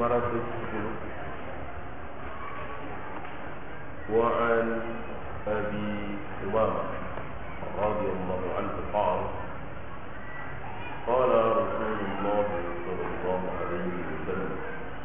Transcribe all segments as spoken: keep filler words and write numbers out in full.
lima ratus sepuluh. Wa an Abi Umamah radhiyallahu anhu qala qala Rasulullah sallallahu alaihi wasallam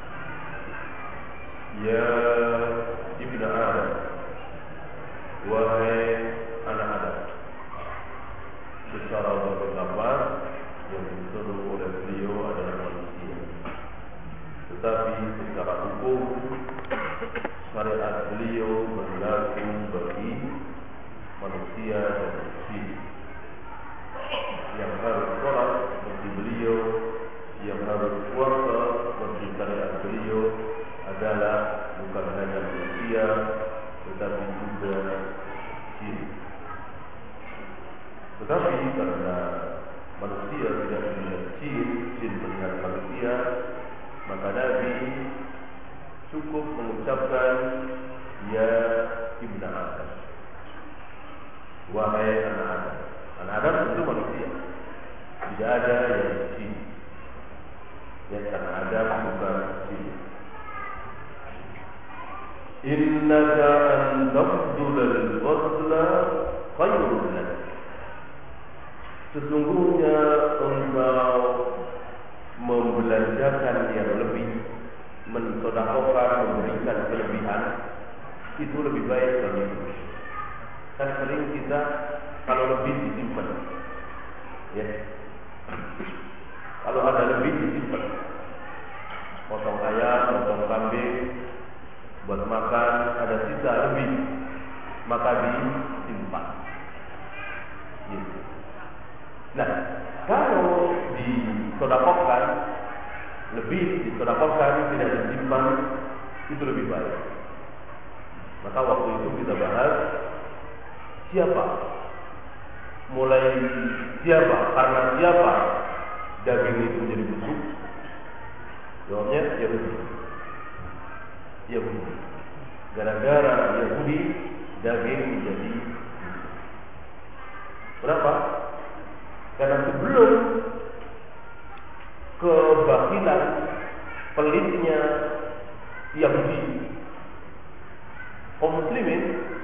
ya ibnu Adam, wahai anak Adam. Secara berpendapat yang disuruh oleh beliau adalah manusia, tetapi secara hukum syariat beliau berlaku bagi manusia dan jin. Yang harus sholat seperti beliau, yang harus puasa seperti syariat beliau adalah bukan hanya manusia tetapi juga jin. Tetapi karena manusia tidak melihat jin, jin melihat manusia, maka Nabi cukup mengucapkan ya ibnu Adam, wahai anak Adam. Anak Adam itu manusia, tidak ada yang jin. Ya, anak Adam bukan jin. Innaka an tabdulal fadla khairun lak. Sesungguhnya engkau membelanjakan yang lebih, mensedekahkan, memberikan kelebihan, itu lebih baik bagimu. Kan sering kita kalau lebih disimpan, ya. Kalau ada lebih disimpan, potong ayam, potong kambing, buat makan, ada sisa lebih, maka disimpan. Gitu. Nah, kalau disedekahkan, lebih disedekahkan, tidak disimpan, itu lebih baik. Maka waktu itu kita bahas siapa, mulai siapa, karena siapa daging itu menjadi busuk. Jawabnya Yahudi. Yahudi. Gara-gara Yahudi daging menjadi busuk. Kenapa? Karena sebelum kebakilan, pelitnya Yahudi, kaum muslimin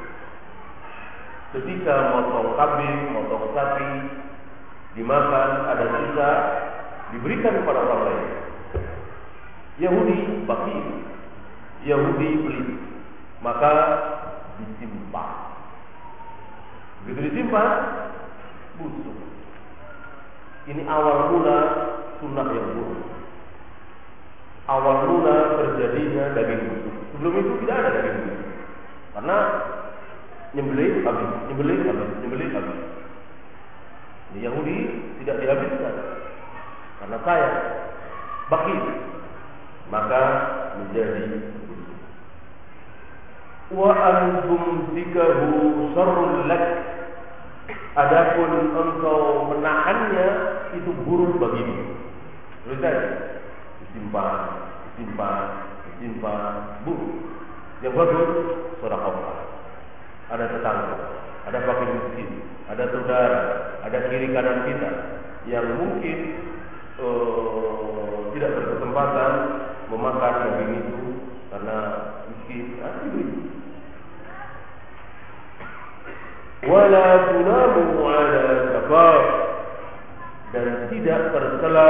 ketika motong kambing, motong sapi, dimakan, ada sisa, diberikan kepada orang lain. Yahudi bakhil, Yahudi pelit, maka disimpan. Begitu disimpan, busuk. Ini awal mula sunnah yang buruk. Awal mula terjadinya daging busuk. Sebelum itu tidak ada daging busuk. Karena nyembelih habis, nyembelih habis, nyembelih habis. Ini Yahudi tidak dihabiskan karena kaya, bakhil, maka menjadi busuk. Wa antum zikahu syarrul lak. Adapun engkau menahannya itu buruk bagimu. Lihat, disimpan, disimpan, disimpan, buruk. Yang bagus, sedekah. Ada tetangga, ada fakir miskin, ada saudara, ada kiri kanan kita yang mungkin uh, tidak berkesempatan memakan daging itu karena miskin. Ah, diberi. Wala tunamu ala kafar, dan tidak tercela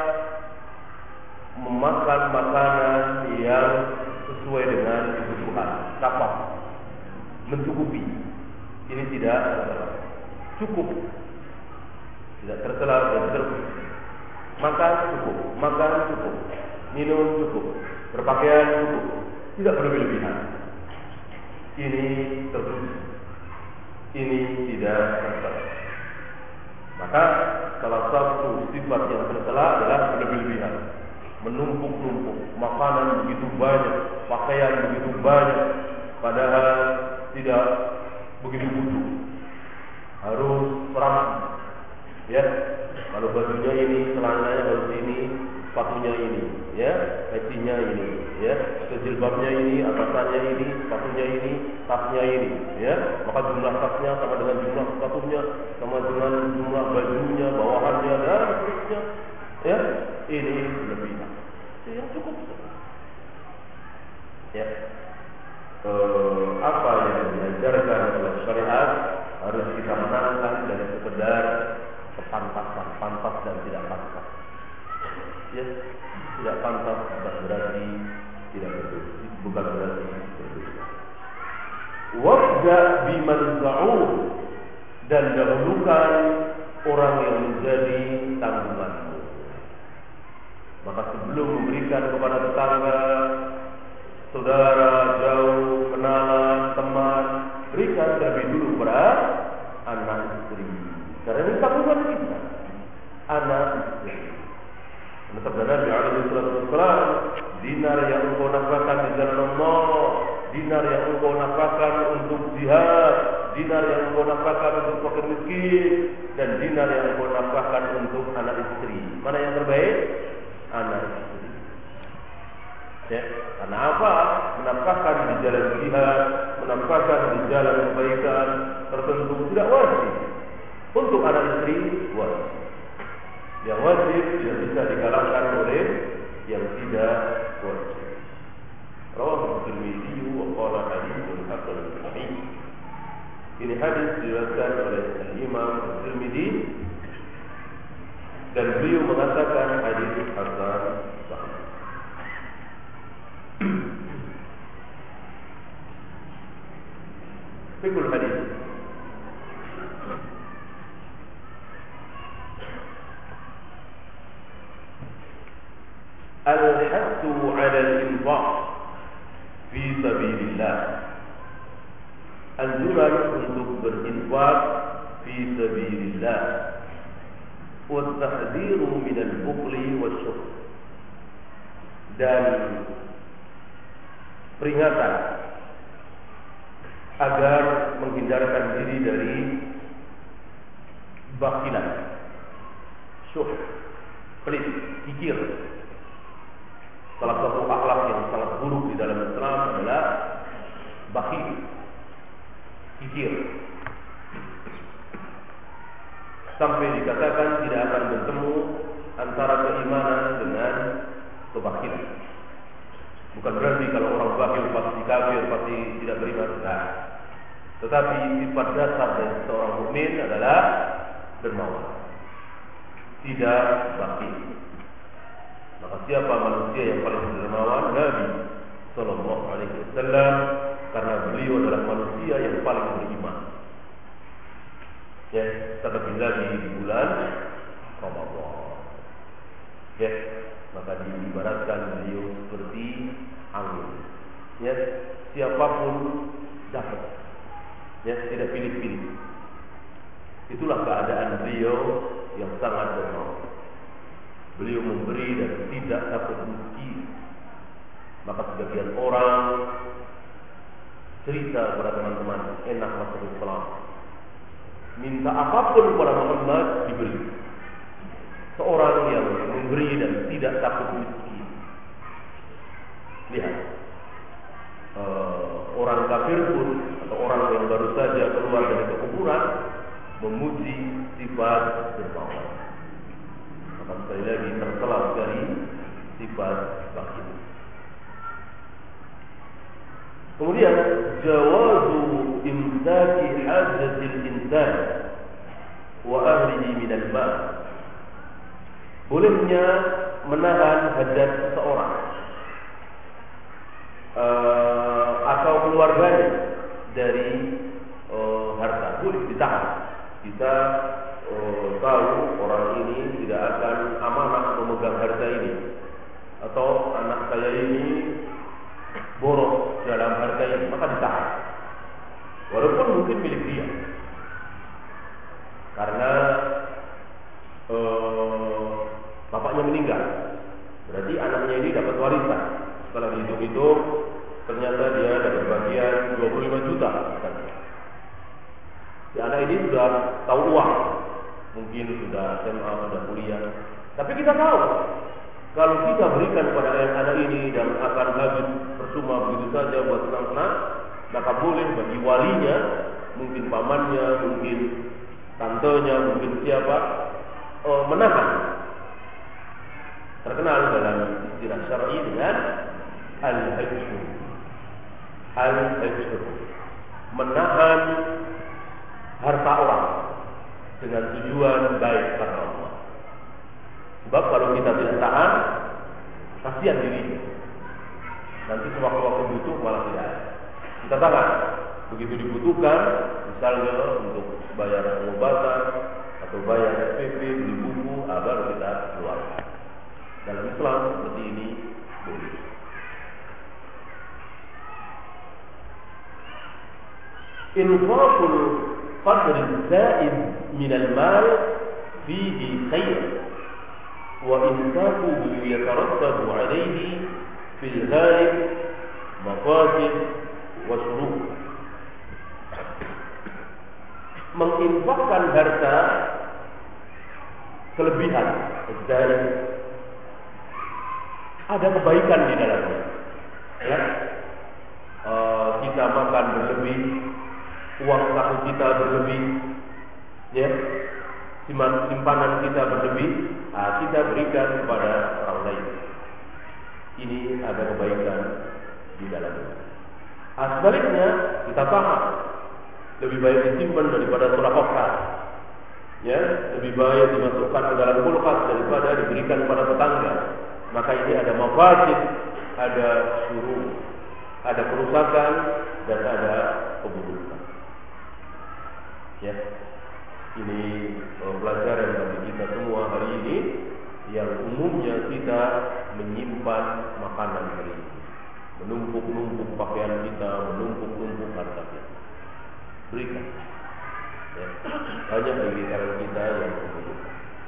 memakan makanan yang sesuai dengan kebutuhan, kafar, mencukupi. Ini tidak tercela, cukup, tidak tercela dan tercukup. Makan cukup, makan cukup, minum cukup, berpakaian cukup, tidak berlebihan. Ini tercukup. Ini tidak tercela. Maka salah satu sifat yang tercela adalah berlebihan, menumpuk-numpuk, makanan begitu banyak, pakaian begitu banyak, padahal tidak begitu butuh. Harus rapi, ya. Kalau bajunya ini, celananya harus ini, sepatunya ini, ya, pecinya ini, ya, jilbabnya ini, atasannya ini, sepatunya ini, tasnya ini, ya. Maka jumlah tasnya sama dengan jumlah sepatunya, sama dengan jumlah bajunya, bawahannya dan seterusnya, ya. Ini lebih yang cukup. Ya, eh, apa yang diajarkan oleh syariat harus kita menangkan dari sekedar kepantasan, pantas dan tidak pantas. Ya, tidak pantas bukan berarti tidak betul, bukan berarti betul. Wabda biman za'um, dan dahulukan orang yang menjadi tanggunganmu. Maka sebelum memberikan kepada tetangga, saudara, jauh, kenalan, teman, berikan terlebih dulu kepada anak istri. Karena ini tanggungan kita, anak istri. Sabda Nabi alaihi wasallam, dinar yang engkau nafkahkan di jalan Allah, dinar yang engkau nafkahkan untuk jihad, dinar yang engkau nafkahkan untuk fakir miskin, dan dinar yang engkau nafkahkan untuk anak istri. Mana yang terbaik? Anak istri. Ya, karena apa? Menafkahkan di jalan jihad, menafkahkan di jalan kebaikan tertentu tidak wajib. Untuk anak istri wajib. Yang wajib tidak bisa dikalahkan oleh yang tidak wajib. Rawahu Tirmidzi wa qala haditsun hasan sahih. Ini hadis diriwayatkan oleh Imam Tirmidzi dan beliau mengatakan hadis hasan sahih. Fikul hadis. Al-hattu 'ala al-infaq fi sabilillah. Anjuran untuk berinfak fi sabilillah. Wa tahdhiru min al-bukhli wasyukh. Dan peringatan agar menghindarkan diri dari bakilan, syuh, pelit, kikir. Salah satu akhlak yang sangat buruk di dalam Islam adalah bakhil, kikir. Sampai dikatakan tidak akan bertemu antara keimanan dengan kebakhilan. Bukan berarti kalau orang bakhil pasti kafir, pasti tidak beriman. Nah, tetapi sifat dasar dari seorang mukmin adalah dermawan, tidak bakhil. Maka siapa manusia yang paling dermawan? Nabi Sallallahu Alaihi Wasallam, karena beliau adalah manusia yang paling beriman. Ya, terlebih lagi di bulan Ramadan. Ya, maka diibaratkan beliau seperti angin. Ya, siapapun dapat. Ya, tidak pilih-pilih. Itulah keadaan beliau yang sangat dermawan. Beliau memberi dan tidak takut miskin. Maka sebagian orang cerita kepada teman-teman, enak masuk Islam, minta apapun kepada Muhammad diberi. Seorang yang memberi dan tidak takut miskin. Lihat, uh, orang kafir pun atau orang yang baru saja keluar dari kekuburan memuji sifat dermawan. Maka sekali lagi tercela dari sifat bakhil. Kemudian jawazu imsaki hajatil insan wa ahlihi min al-mal. Bolehnya menahan hajat seseorang uh, atau keluarganya dari uh, harta, boleh ditahan. Kita Oh, tahu orang ini tidak akan amanah memegang harta ini, atau anak saya ini boros dalam harta ini, maka ditahan. Walaupun mungkin milik dia, karena uh, bapaknya meninggal, berarti anaknya ini dapat warisan. Setelah dihitung-hitung, ternyata dia dapat bagian dua puluh lima juta. Si anak ini sudah tahu uang. Mungkin sudah S M A, sudah kuliah. Tapi kita tahu, kalau kita berikan kepada anak ini dan akan habis percuma begitu saja buat senang-senang, maka boleh bagi walinya, mungkin pamannya, mungkin tantenya, mungkin siapa, oh, menahan. Terkenal dalam istilah syar'i dengan al-hajju, al-hajr, menahan harta orang dengan tujuan baik karena Allah. Sebab kalau kita tidak tahan, kasihan dirinya. Nanti sewaktu-waktu butuh malah tidak ada. Kita tahan. Begitu dibutuhkan, misalnya untuk bayar pengobatan atau bayar S P P, beli buku, baru kita keluarkan. Dalam Islam seperti ini boleh. Infaqul qadr zaid min al-mal fihi khair wa infaquhu yatarattabu alayhi fil ghalib maqasid wa syurur. Menginfakkan harta kelebihan dari ada kebaikan di dalamnya. Ya, e, kita makan berlebih, uang saku kita berlebih, ya, simpanan kita berlebih, nah, kita berikan kepada orang lain. Ini ada kebaikan di dalamnya. Nah, sebaliknya kita paham lebih baik disimpan daripada sedekahkan. Ya, lebih baik dimasukkan ke dalam kulkas daripada diberikan kepada tetangga. Maka ini ada mafasid, ada syurur, ada kerusakan dan ada keburukan. Ya, ini pelajaran bagi kita semua hari ini yang umumnya kita menyimpan makanan hari ini, menumpuk-numpuk pakaian kita, menumpuk-numpuk harta kita. Berikan. Ya, banyak bagi kita yang membutuhkan.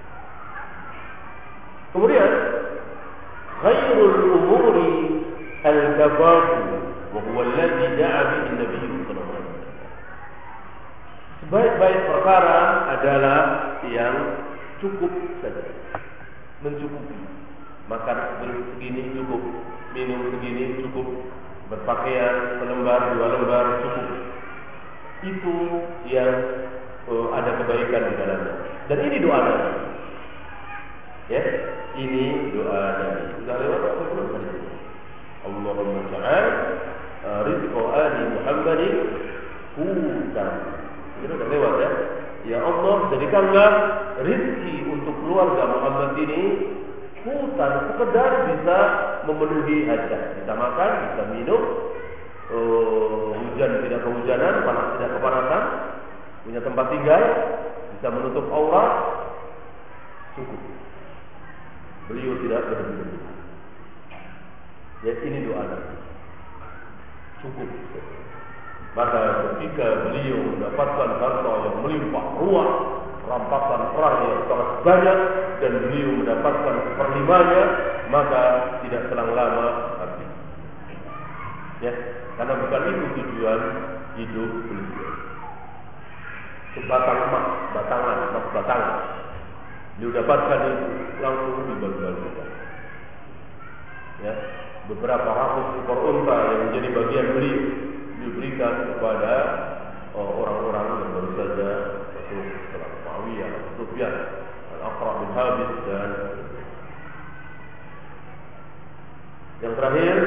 Kemudian khairul umuri al-kafatu wa huwa alladhi da'a bihi an-nabiy sallallahu alaihi wasallam. Sebaik-baik perkara adalah yang cukup saja, mencukupi. Makan segini cukup, minum segini cukup, berpakaian selembar dua lembar cukup. Itu yang uh, ada kebaikan di dalamnya. Dan ini doa Nabi. Ya, ini doa Nabi. Sudah lewat atau belum tadi? Allahumma ja'al uh, rizqa ali Muhammadin hutan. Itu sudah lewat ya. Ya Allah, jadikanlah rizki untuk keluarga Muhammad ini hutan, sekedar bisa memenuhi hajat, bisa makan, bisa minum. Uh, hujan tidak kehujanan, panas tidak kepanasan, punya tempat tinggal, bisa menutup aurat, cukup. Beliau tidak berhenti. Ya, ini doa Nabi. Cukup. Maka ketika beliau mendapatkan harta yang melimpah ruah, rampasan perang yang sangat banyak, dan beliau mendapatkan seperlimanya, maka tidak selang lama habis. Ya, karena bukan itu tujuan hidup beliau. Sebatang emas, batangan, emas batangan. Beliau dapatkan itu langsung dibagi-bagikan. Ya, beberapa ratus ekor unta yang menjadi bagian beliau diberikan kepada orang-orang yang baru saja masuk setelah Muawiyah, Sufyan, Al-Aqra bin Habis dan yang terakhir.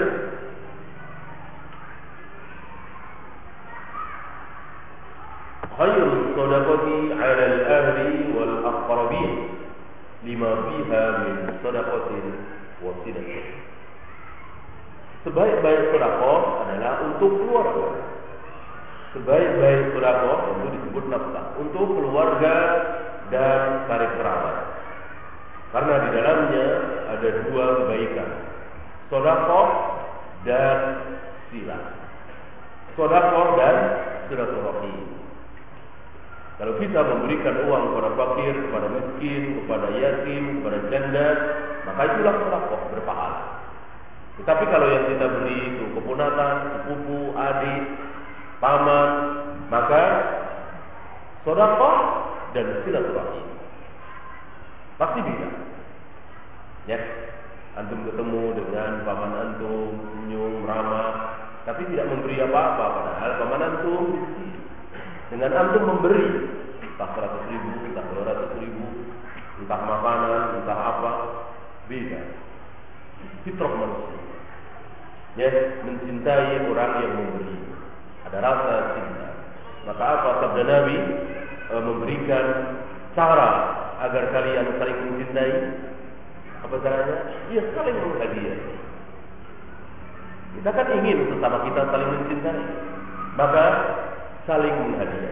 Khairul sadaqati 'ala al-ahli wal aqrabin lima fiha min sadaqatin wa sidaqah. Sebaik-baik sedekah adalah untuk keluarga. Sebaik-baik sedekah itu disebut nafkah untuk keluarga dan karib kerabat. Karena di dalamnya ada dua kebaikan, sedekah dan silah. Sedekah dan silaturahim. Kalau kita memberikan uang kepada fakir, kepada miskin, kepada yatim, kepada janda, maka itulah sedekah berpahala. Tetapi kalau yang kita beri itu keponakan, sepupu, adik, paman, maka sedekah dan silaturahim pasti beda. Ya, antum ketemu dengan paman antum, senyum, ramah, tapi tidak memberi apa-apa, padahal paman antum miskin. Dengan antum memberi entah seratus ribu, entah dua ratus ribu, entah makanan, entah apa, beda. Fitrah manusia. Ya, mencintai orang yang memberi. Ada rasa cinta. Maka apa sabda Nabi e, memberikan cara agar kalian saling mencintai? Apa caranya? Ya saling menghadiah. Kita kan ingin sesama kita saling mencintai, maka saling menghadiah.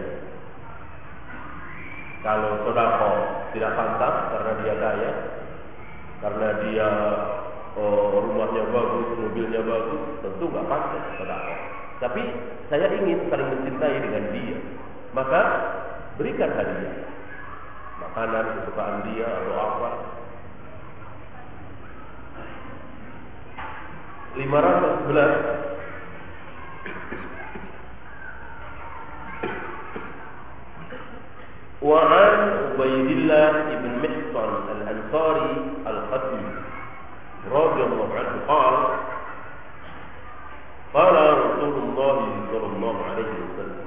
Kalau sedekah tidak pantas karena dia kaya, karena dia oh, rumahnya bagus, mobilnya bagus, tentu nggak pantas sedekah. Tapi saya ingin saling mencintai dengan dia, maka berikan hadiah, makanan kesukaan dia atau apa. lima ratus sebelas وعن عبيد الله بن محصن الأنصاري القدي رضي الله عنه قال قال رسول الله صلى الله عليه وسلم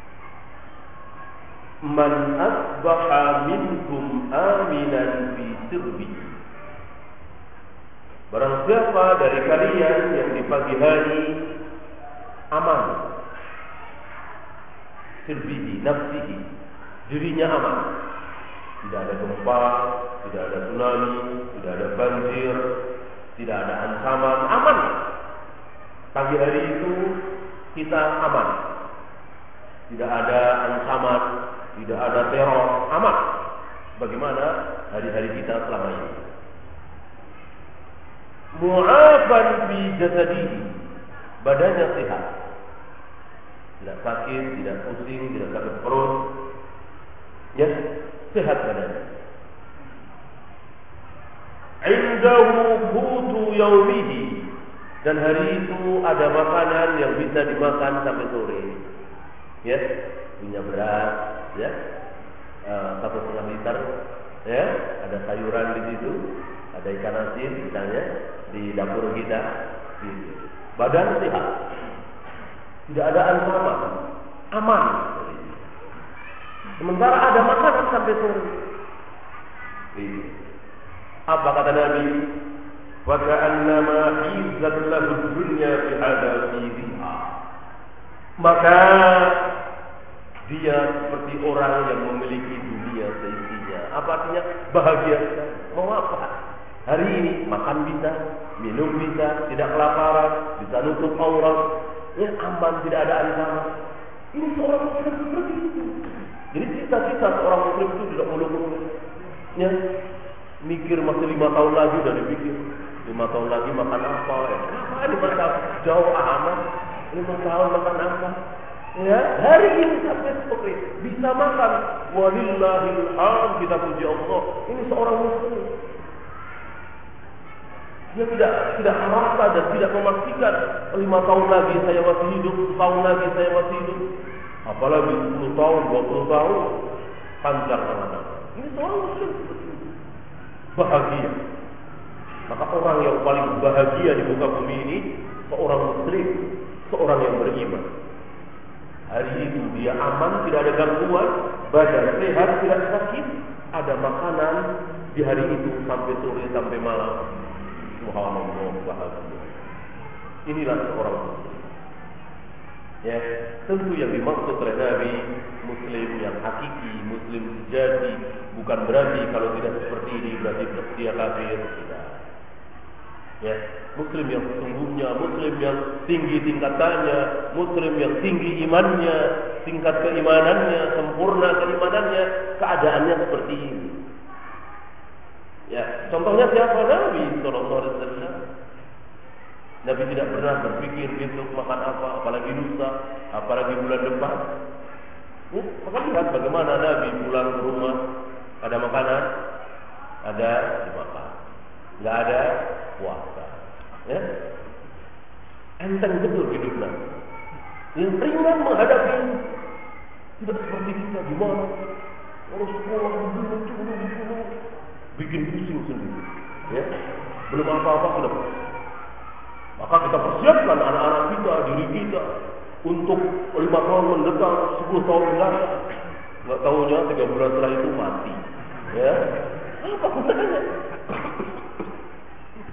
من أصبح منكم آمنا في سربه. Barang siapa dari kalian yang di pagi hari aman, sirbihi, nafsihi, dirinya aman, tidak ada gempa, tidak ada tsunami, tidak ada banjir, tidak ada ancaman, aman. Pagi hari itu kita aman, tidak ada ancaman, tidak ada teror, aman. Bagaimana hari-hari kita selama ini? Mu'afan fi jasadihi, badannya sehat, tidak sakit, tidak pusing, tidak sakit perut, ya sehat badannya. Indahu qutu yaumihi, dan hari itu ada makanan yang bisa dimakan sampai sore, ya punya beras, ya satu setengah liter, ya ada sayuran di situ, ada ikan asin misalnya di dapur kita, gitu. Badan sehat, tidak ada ancaman, aman. Sementara ada makanan sampai sore. Gitu. Apa kata Nabi? Wa ka'annama hizat lahu dunya fi hadha fiha. Maka dia seperti orang yang memiliki dunia seisinya. Apa artinya? Bahagia. Mau apa? Hari ini makan bisa, minum bisa, tidak kelaparan, bisa nutup aurat, ya aman, tidak ada ancaman. Ini seorang muslim seperti itu. Jadi cita-cita seorang muslim itu tidak muluk-muluk. Ya, mikir masih lima tahun lagi udah dipikir. Lima tahun lagi makan apa? Ya, kenapa lima tahun? Jauh amat. Lima tahun makan apa? Ya, hari ini sampai seperti bisa makan. Walillahil hamd, kita puji Allah. Ini seorang muslim. Dia tidak tidak merasa dan tidak memastikan lima tahun lagi saya masih hidup, setahun lagi saya masih hidup, apalagi sepuluh tahun, dua puluh tahun, panjang mana? Ini seorang muslim bahagia. Maka orang yang paling bahagia di muka bumi ini seorang muslim, seorang yang beriman. Hari itu dia aman, tidak ada gangguan, badan sehat, tidak sakit, ada makanan di hari itu sampai sore sampai malam. Subhanallah, bahagia. Inilah seorang muslim. Ya, tentu yang dimaksud oleh Nabi muslim yang hakiki, muslim sejati, bukan berarti kalau tidak seperti ini berarti dia kafir, tidak. Ya, muslim yang sesungguhnya, muslim yang tinggi tingkatannya, muslim yang tinggi imannya, tingkat keimanannya, sempurna keimanannya, keadaannya seperti ini. Ya, contohnya siapa? Nabi sallallahu alaihi wasallam. Nabi tidak pernah berpikir besok makan apa, apalagi lusa, apalagi bulan depan. Ya, maka lihat bagaimana Nabi pulang ke rumah, ada makanan, ada dimakan, nggak ada puasa. Ya, enteng betul hidup Nabi. Yang ringan menghadapi, tidak seperti kita di mana harus pulang dulu, dulu, dulu. Bikin pusing sendiri, ya. Belum apa-apa sudah. Maka kita persiapkan anak-anak kita, diri kita untuk lima tahun mendatang, sepuluh tahun mendatang. Nggak tahunya tiga bulan setelah itu mati, ya. Apa gunanya?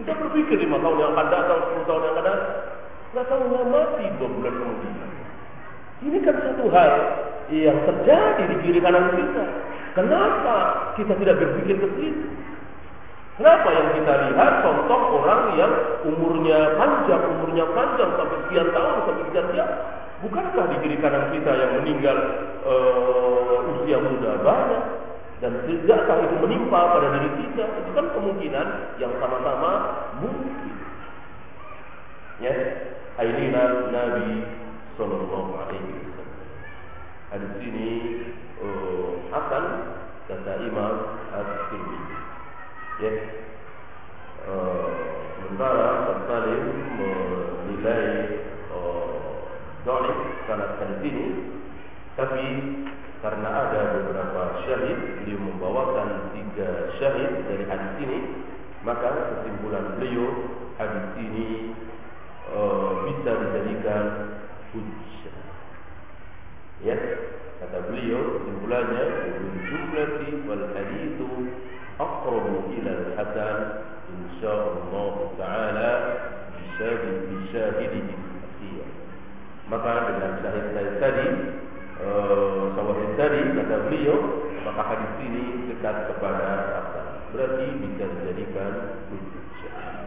Kita berpikir lima tahun yang akan datang, sepuluh tahun yang akan datang, nggak tahunya mati dua bulan kemudian. Ini kan satu hal yang terjadi di kiri kanan kita. Kenapa kita tidak berpikir ke situ? Kenapa yang kita lihat contoh orang yang umurnya panjang, umurnya panjang sampai sekian tahun, sampai sekian tahun, bukankah di kiri kanan kita yang meninggal uh, usia muda banyak? Dan tidakkah itu menimpa pada diri kita? Itu kan kemungkinan yang sama-sama mungkin. Ya, ini Nabi Sallallahu Alaihi Wasallam. Hadis ini uh, Hasan kata Imam At-Tirmidzi. Ya, uh, sementara Salim menilai uh, dhaif sanad hadis ini, tapi karena ada beberapa syahid, beliau membawakan tiga syahid dari hadis ini, maka kesimpulan beliau hadis ini uh, bisa dijadikan hujjah. Ya, kata beliau kesimpulannya, jumlati wal haditsu aqrabu ila al-hasan insyaallah taala bisyahidi akhir. Maka dengan syahid tadi Uh, sawahid tadi kata beliau, maka hadis ini dekat kepada hasan, berarti bisa dijadikan hujjah.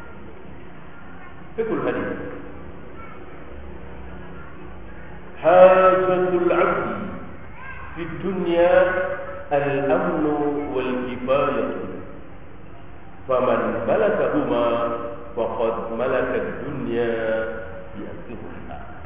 Fikul hadis. Hajatul 'abdi fi dunya al-amn wal kifayah. Faman malakahuma faqad malaka ad-dunya bi asriha.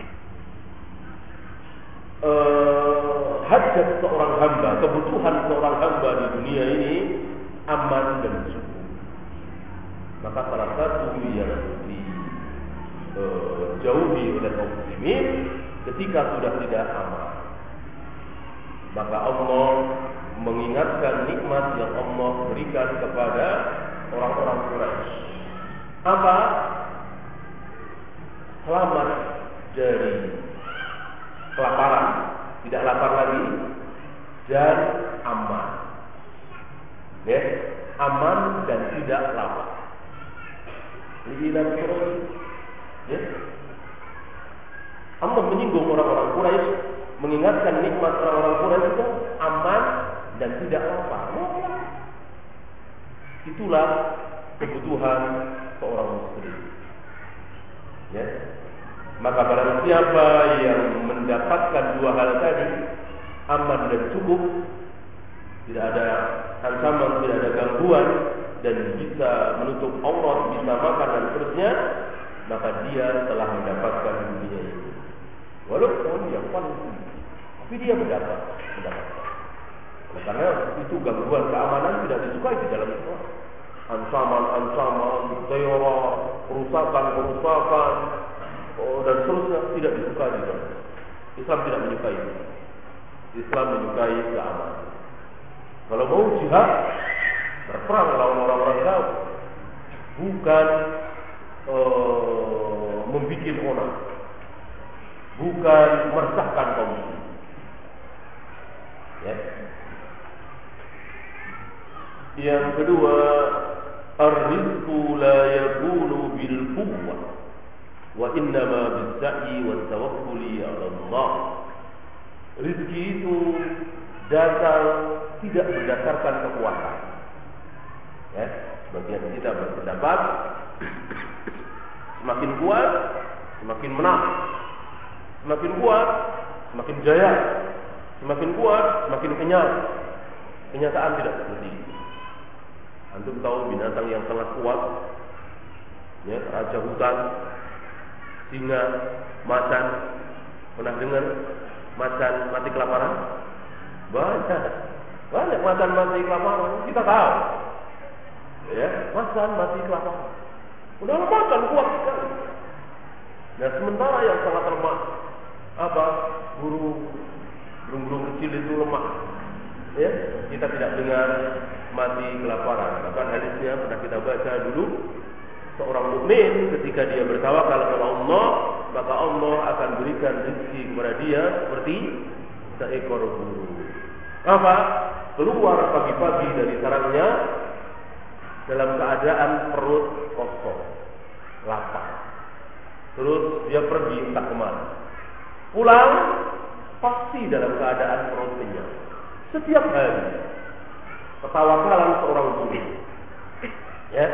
Uh, hajat seorang hamba, kebutuhan seorang hamba di dunia ini aman dan cukup. Maka salah satu yang dijauhi uh, oleh kaum muslimin ketika sudah tidak aman, maka Allah mengingatkan nikmat yang Allah berikan kepada orang-orang Quraisy. Apa? Selamat dari kelaparan, tidak lapar lagi, dan aman. Ya, aman dan tidak lapar. Inilah terus. Ya. Allah menyinggung orang-orang Quraisy, mengingatkan nikmat orang-orang Quraisy itu aman dan tidak lapar. Itulah kebutuhan seorang muslim. Ya. Maka barang siapa yang mendapatkan dua hal tadi, aman dan cukup, tidak ada ancaman, tidak ada gangguan, dan bisa menutup aurat, bisa makan dan seterusnya, maka dia telah mendapatkan dunia itu. Walaupun yang paling tinggi, tapi dia mendapat, mendapatkan. Karena itu gangguan keamanan tidak disukai di dalam Islam. Ancaman-ancaman, teror, kerusakan-kerusakan, oh, dan seterusnya tidak disukai di dalam Islam. Tidak menyukai itu. Islam menyukai keamanan. Kalau mau jihad, berperang lawan orang-orang kafir, bukan uh, membuat onar, bukan meresahkan kaum muslimin. Ya. Yang kedua, ar-rizqu la yakunu bil quwwah wa innama bis-sa'i wat tawakkuli 'ala Allah. Rezeki itu datang tidak berdasarkan kekuatan. Ya, sebagian kita berpendapat semakin kuat semakin menang, semakin kuat semakin jaya, semakin kuat semakin kenyang. Kenyataan tidak seperti itu. Antum tahu binatang yang sangat kuat, ya, raja hutan, singa, macan. Pernah dengar macan mati kelaparan? Banyak, banyak macan mati kelaparan. Kita tahu, ya, macan mati kelaparan. Udah macan kuat sekali. Nah, sementara yang sangat lemah, apa? Burung, burung-burung kecil itu lemah. Ya, kita tidak dengar mati kelaparan. Bahkan hadisnya pernah kita baca dulu, seorang mukmin ketika dia bertawakal kepada Allah, maka Allah akan berikan rezeki kepada dia seperti seekor burung. Apa? Keluar pagi-pagi dari sarangnya, dalam keadaan perut kosong, lapar. Terus dia pergi entah kemana. Pulang pasti dalam keadaan perut kenyang. Setiap hari ketawakalan seorang guru, ya,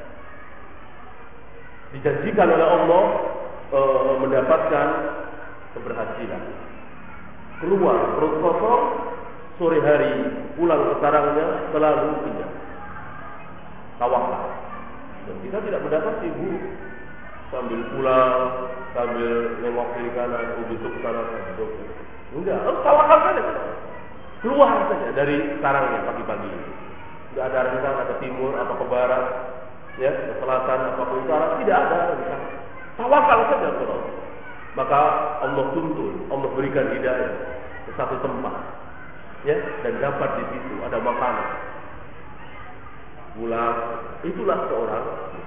dijanjikan oleh Allah e, mendapatkan keberhasilan. Keluar perut kosong, sore hari pulang ke sarangnya selalu kenyang. Tawakal. Dan kita tidak mendapati guru sambil pulang, sambil nengok kiri kanan, oh besok sana, besok. Enggak, harus tawakal saja. Keluar saja dari sarangnya pagi-pagi. Tidak ada rencana ke timur atau ke barat, ya, ke selatan atau ke utara, tidak ada rencana. Tawakal saja kepada Allah. Maka Allah tuntun, Allah berikan hidayah ke satu tempat, ya, dan dapat di situ ada makanan. Pulang, itulah seorang.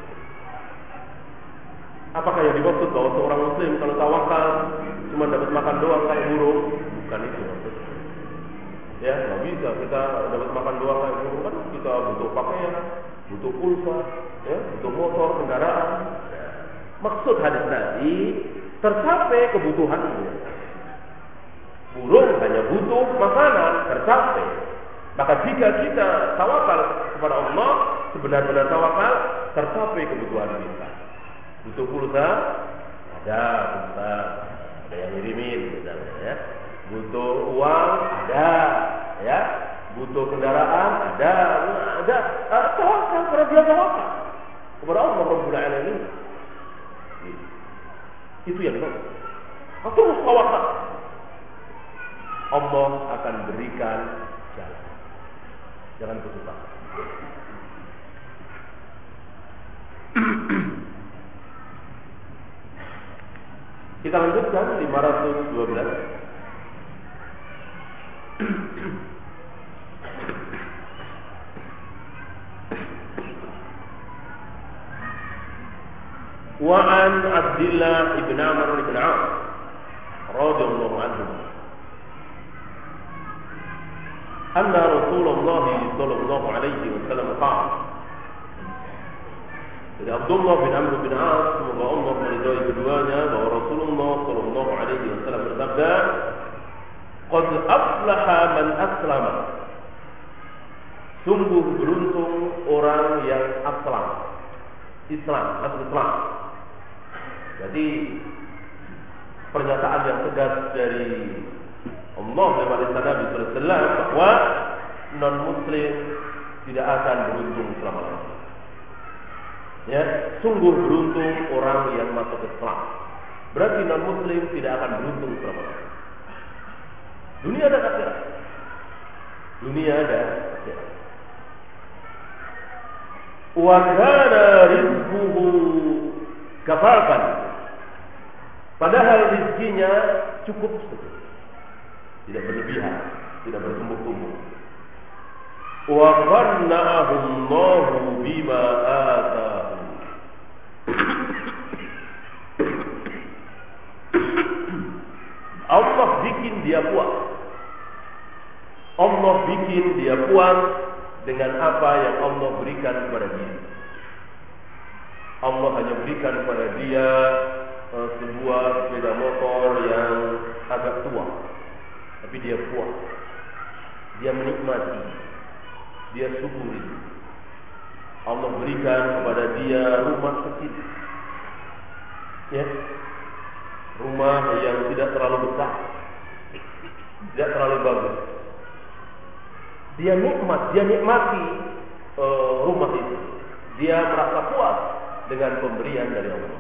Apakah yang dimaksud bahwa seorang muslim kalau tawakal cuma dapat makan doang kayak burung? Bukan itu maksudnya. Ya, nggak bisa kita dapat makan doang kayak burung, kan kita butuh pakaian, butuh pulsa, ya, butuh motor, kendaraan. Maksud hadis tadi tercapai kebutuhannya. Burung hanya butuh makanan, tercapai. Maka jika kita tawakal kepada Allah, sebenar-benar tawakal, tercapai kebutuhan kita. Butuh pulsa, ada pulsa, ada yang ngirimin, misalnya, ya. Butuh uang, ada, ya. Butuh kendaraan, ada, ada. Uh, tawakal kepada dia, tawakal kepada Allah Rabbul Alamin. Itu yang dimaksud. Terus tawakal, Allah akan berikan jalan. Jangan putus asa. Kita lanjutkan lima ratus dua belas. Wa an Abdullah ibn Amr ibn Auf radhiyallahu anhu anna Rasulullah sallallahu alaihi wasallam qala. Dari Abdullah bin Amr bin Auf, semoga Allah meridai keduanya, bahwa Rasulullah sallallahu alaihi wasallam bersabda, "Qad aflaha man aslama." Sungguh beruntung orang yang aslam. Islam, masuk Islam. Jadi pernyataan yang tegas dari Allah lewat lisan Nabi sallallahu alaihi wasallam bahwa non muslim tidak akan beruntung selama-lamanya. Ya, sungguh beruntung orang yang masuk Islam. Berarti non muslim tidak akan beruntung selama-lamanya. Dunia dan akhirat. Dunia dan akhirat. Wa kana rizquhu kafafan. Padahal rizkinya cukup saja. Tidak berlebihan, tidak bertumbuk-tumbuk. Wa qanna'ahu Allahu bima ataahu. Allah bikin dia puas. Allah bikin dia puas dengan apa yang Allah berikan kepada dia. Allah hanya berikan kepada dia uh, sebuah sepeda motor yang agak tua, tapi dia puas. Dia menikmati, dia syukuri. Allah berikan kepada dia rumah kecil, ya, rumah yang tidak terlalu besar, tidak terlalu bagus. Dia nikmat, dia nikmati uh, rumah itu. Dia merasa puas dengan pemberian dari Allah.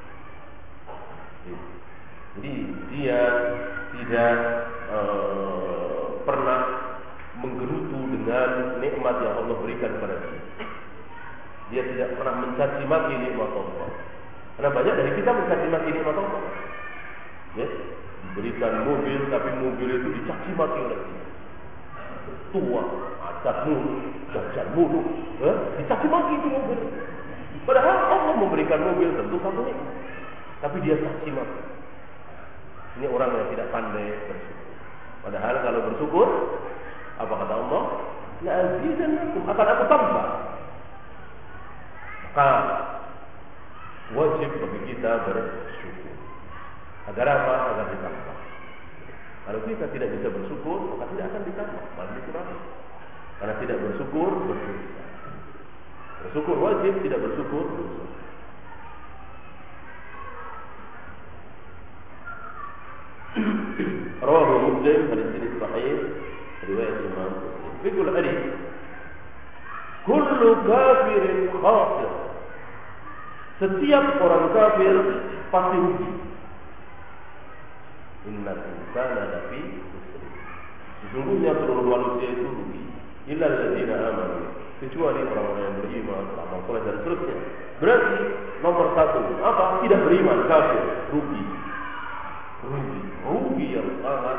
Jadi dia tidak uh, pernah menggerutu dengan nikmat yang Allah berikan kepada dia. Dia tidak pernah mencaci maki nikmat Allah. Karena banyak dari kita mencaci maki nikmat Allah. Ya, diberikan mobil, tapi mobil itu dicaci maki oleh dia. Tua, adat mulu, jajan mulu, eh? dicaci maki itu mobil. Padahal Allah memberikan mobil tentu satu nikmat, tapi dia caci maki. Ini orang yang tidak pandai bersyukur. Padahal kalau bersyukur, apa kata Allah? La azidannakum, akan aku tambah. Maka wajib bagi kita bersyukur. Agar apa? Agar ditambah. Kalau kita tidak bisa bersyukur, maka tidak akan ditambah, malah dikurangi. Karena tidak bersyukur, berdosa. Bersyukur wajib, tidak bersyukur dosa. Rawahu Muslim, hadis ini sahih, riwayat Imam Muslim. Fikul hadis, kullu kafirin khasir. Setiap orang kafir pasti rugi. Innal insana lafi khusr. Sesungguhnya seluruh manusia itu rugi. Illa alladziina aamanu, kecuali orang-orang yang beriman, beramal saleh dan seterusnya. Berarti nomor satu apa? Tidak beriman, kafir, rugi. Rugi, rugi yang sangat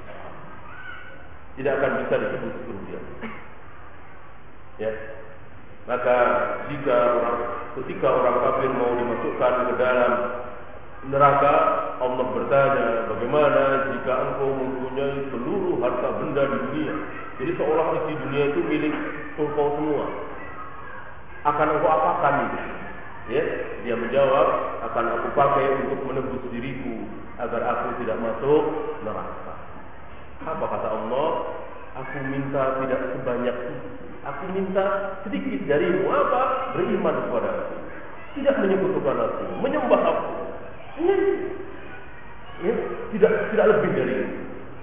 tidak akan bisa disebut kerugian. Ya, maka jika orang, ketika orang kafir mau dimasukkan ke dalam neraka, Allah bertanya, bagaimana jika engkau mempunyai seluruh harta benda di dunia? Jadi seolah isi dunia itu milik engkau semua. Akan engkau apakan itu? Ya, dia menjawab, akan aku pakai untuk menebus diriku agar aku tidak masuk neraka. Apa kata Allah? Aku minta tidak sebanyak itu. Aku minta sedikit darimu. Apa? Beriman kepada aku, tidak menyekutukan aku, menyembah aku. Ya, ya, tidak tidak lebih dari itu.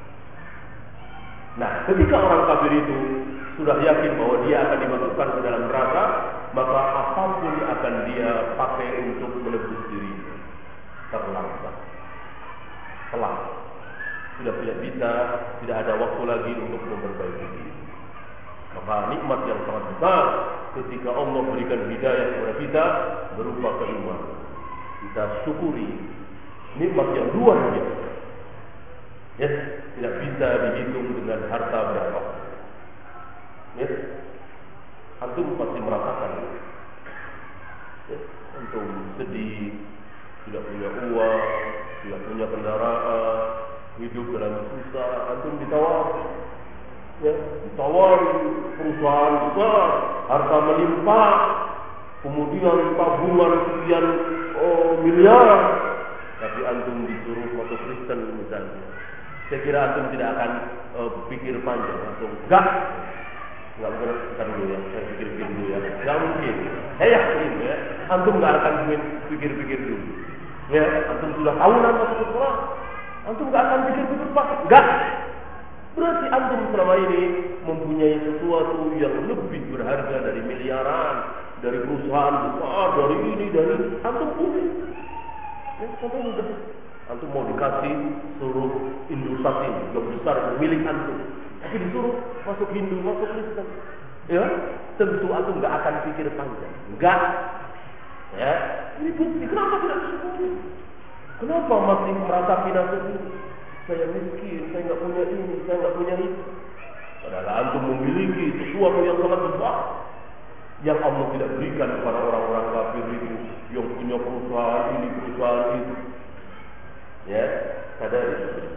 Nah, ketika orang kafir itu sudah yakin bahwa dia akan dimasukkan ke dalam neraka, maka apapun akan dia pakai untuk menebus dirinya. Terlambat, telah, sudah tidak bisa, tidak ada waktu lagi untuk memperbaiki diri. Maka nikmat yang sangat besar ketika Allah berikan hidayah kepada kita berupa keimanan. Kita syukuri nikmat yang luar biasa. Ya, tidak bisa dihitung dengan harta berapa. Ya, antum pasti merasakan. Ya, antum sedih, tidak punya uang, tidak punya kendaraan, hidup dalam susah, antum ditawari. Ya, ditawari perusahaan besar, harta melimpah, kemudian tabungan sekian oh, miliar, tapi antum disuruh masuk Kristen misalnya. Saya kira antum tidak akan uh, pikir panjang, langsung enggak, enggak mungkin. Kita dulu ya, saya pikir-pikir dulu ya, enggak mungkin. Saya yakin ya, antum enggak akan pikir-pikir dulu. Ya, antum sudah tahu nama seseorang, antum enggak akan pikir-pikir pak, enggak. Berarti antum selama ini mempunyai sesuatu yang lebih berharga dari miliaran, dari perusahaan besar, dari ini, dari antum punya. Ya, contohnya mudah. Antum mau dikasih suruh Indosat ini yang besar milik antum, tapi disuruh masuk Hindu, masuk Kristen, ya tentu antum nggak akan pikir panjang, nggak, ya ini bukti. Kenapa tidak bersyukur? Kenapa masih merasa nasib ini? Saya miskin, saya nggak punya ini, saya nggak punya itu. Padahal antum memiliki sesuatu yang sangat besar yang Allah tidak berikan kepada orang-orang kafir itu yang punya perusahaan ini, perusahaan itu. Ya, sadari.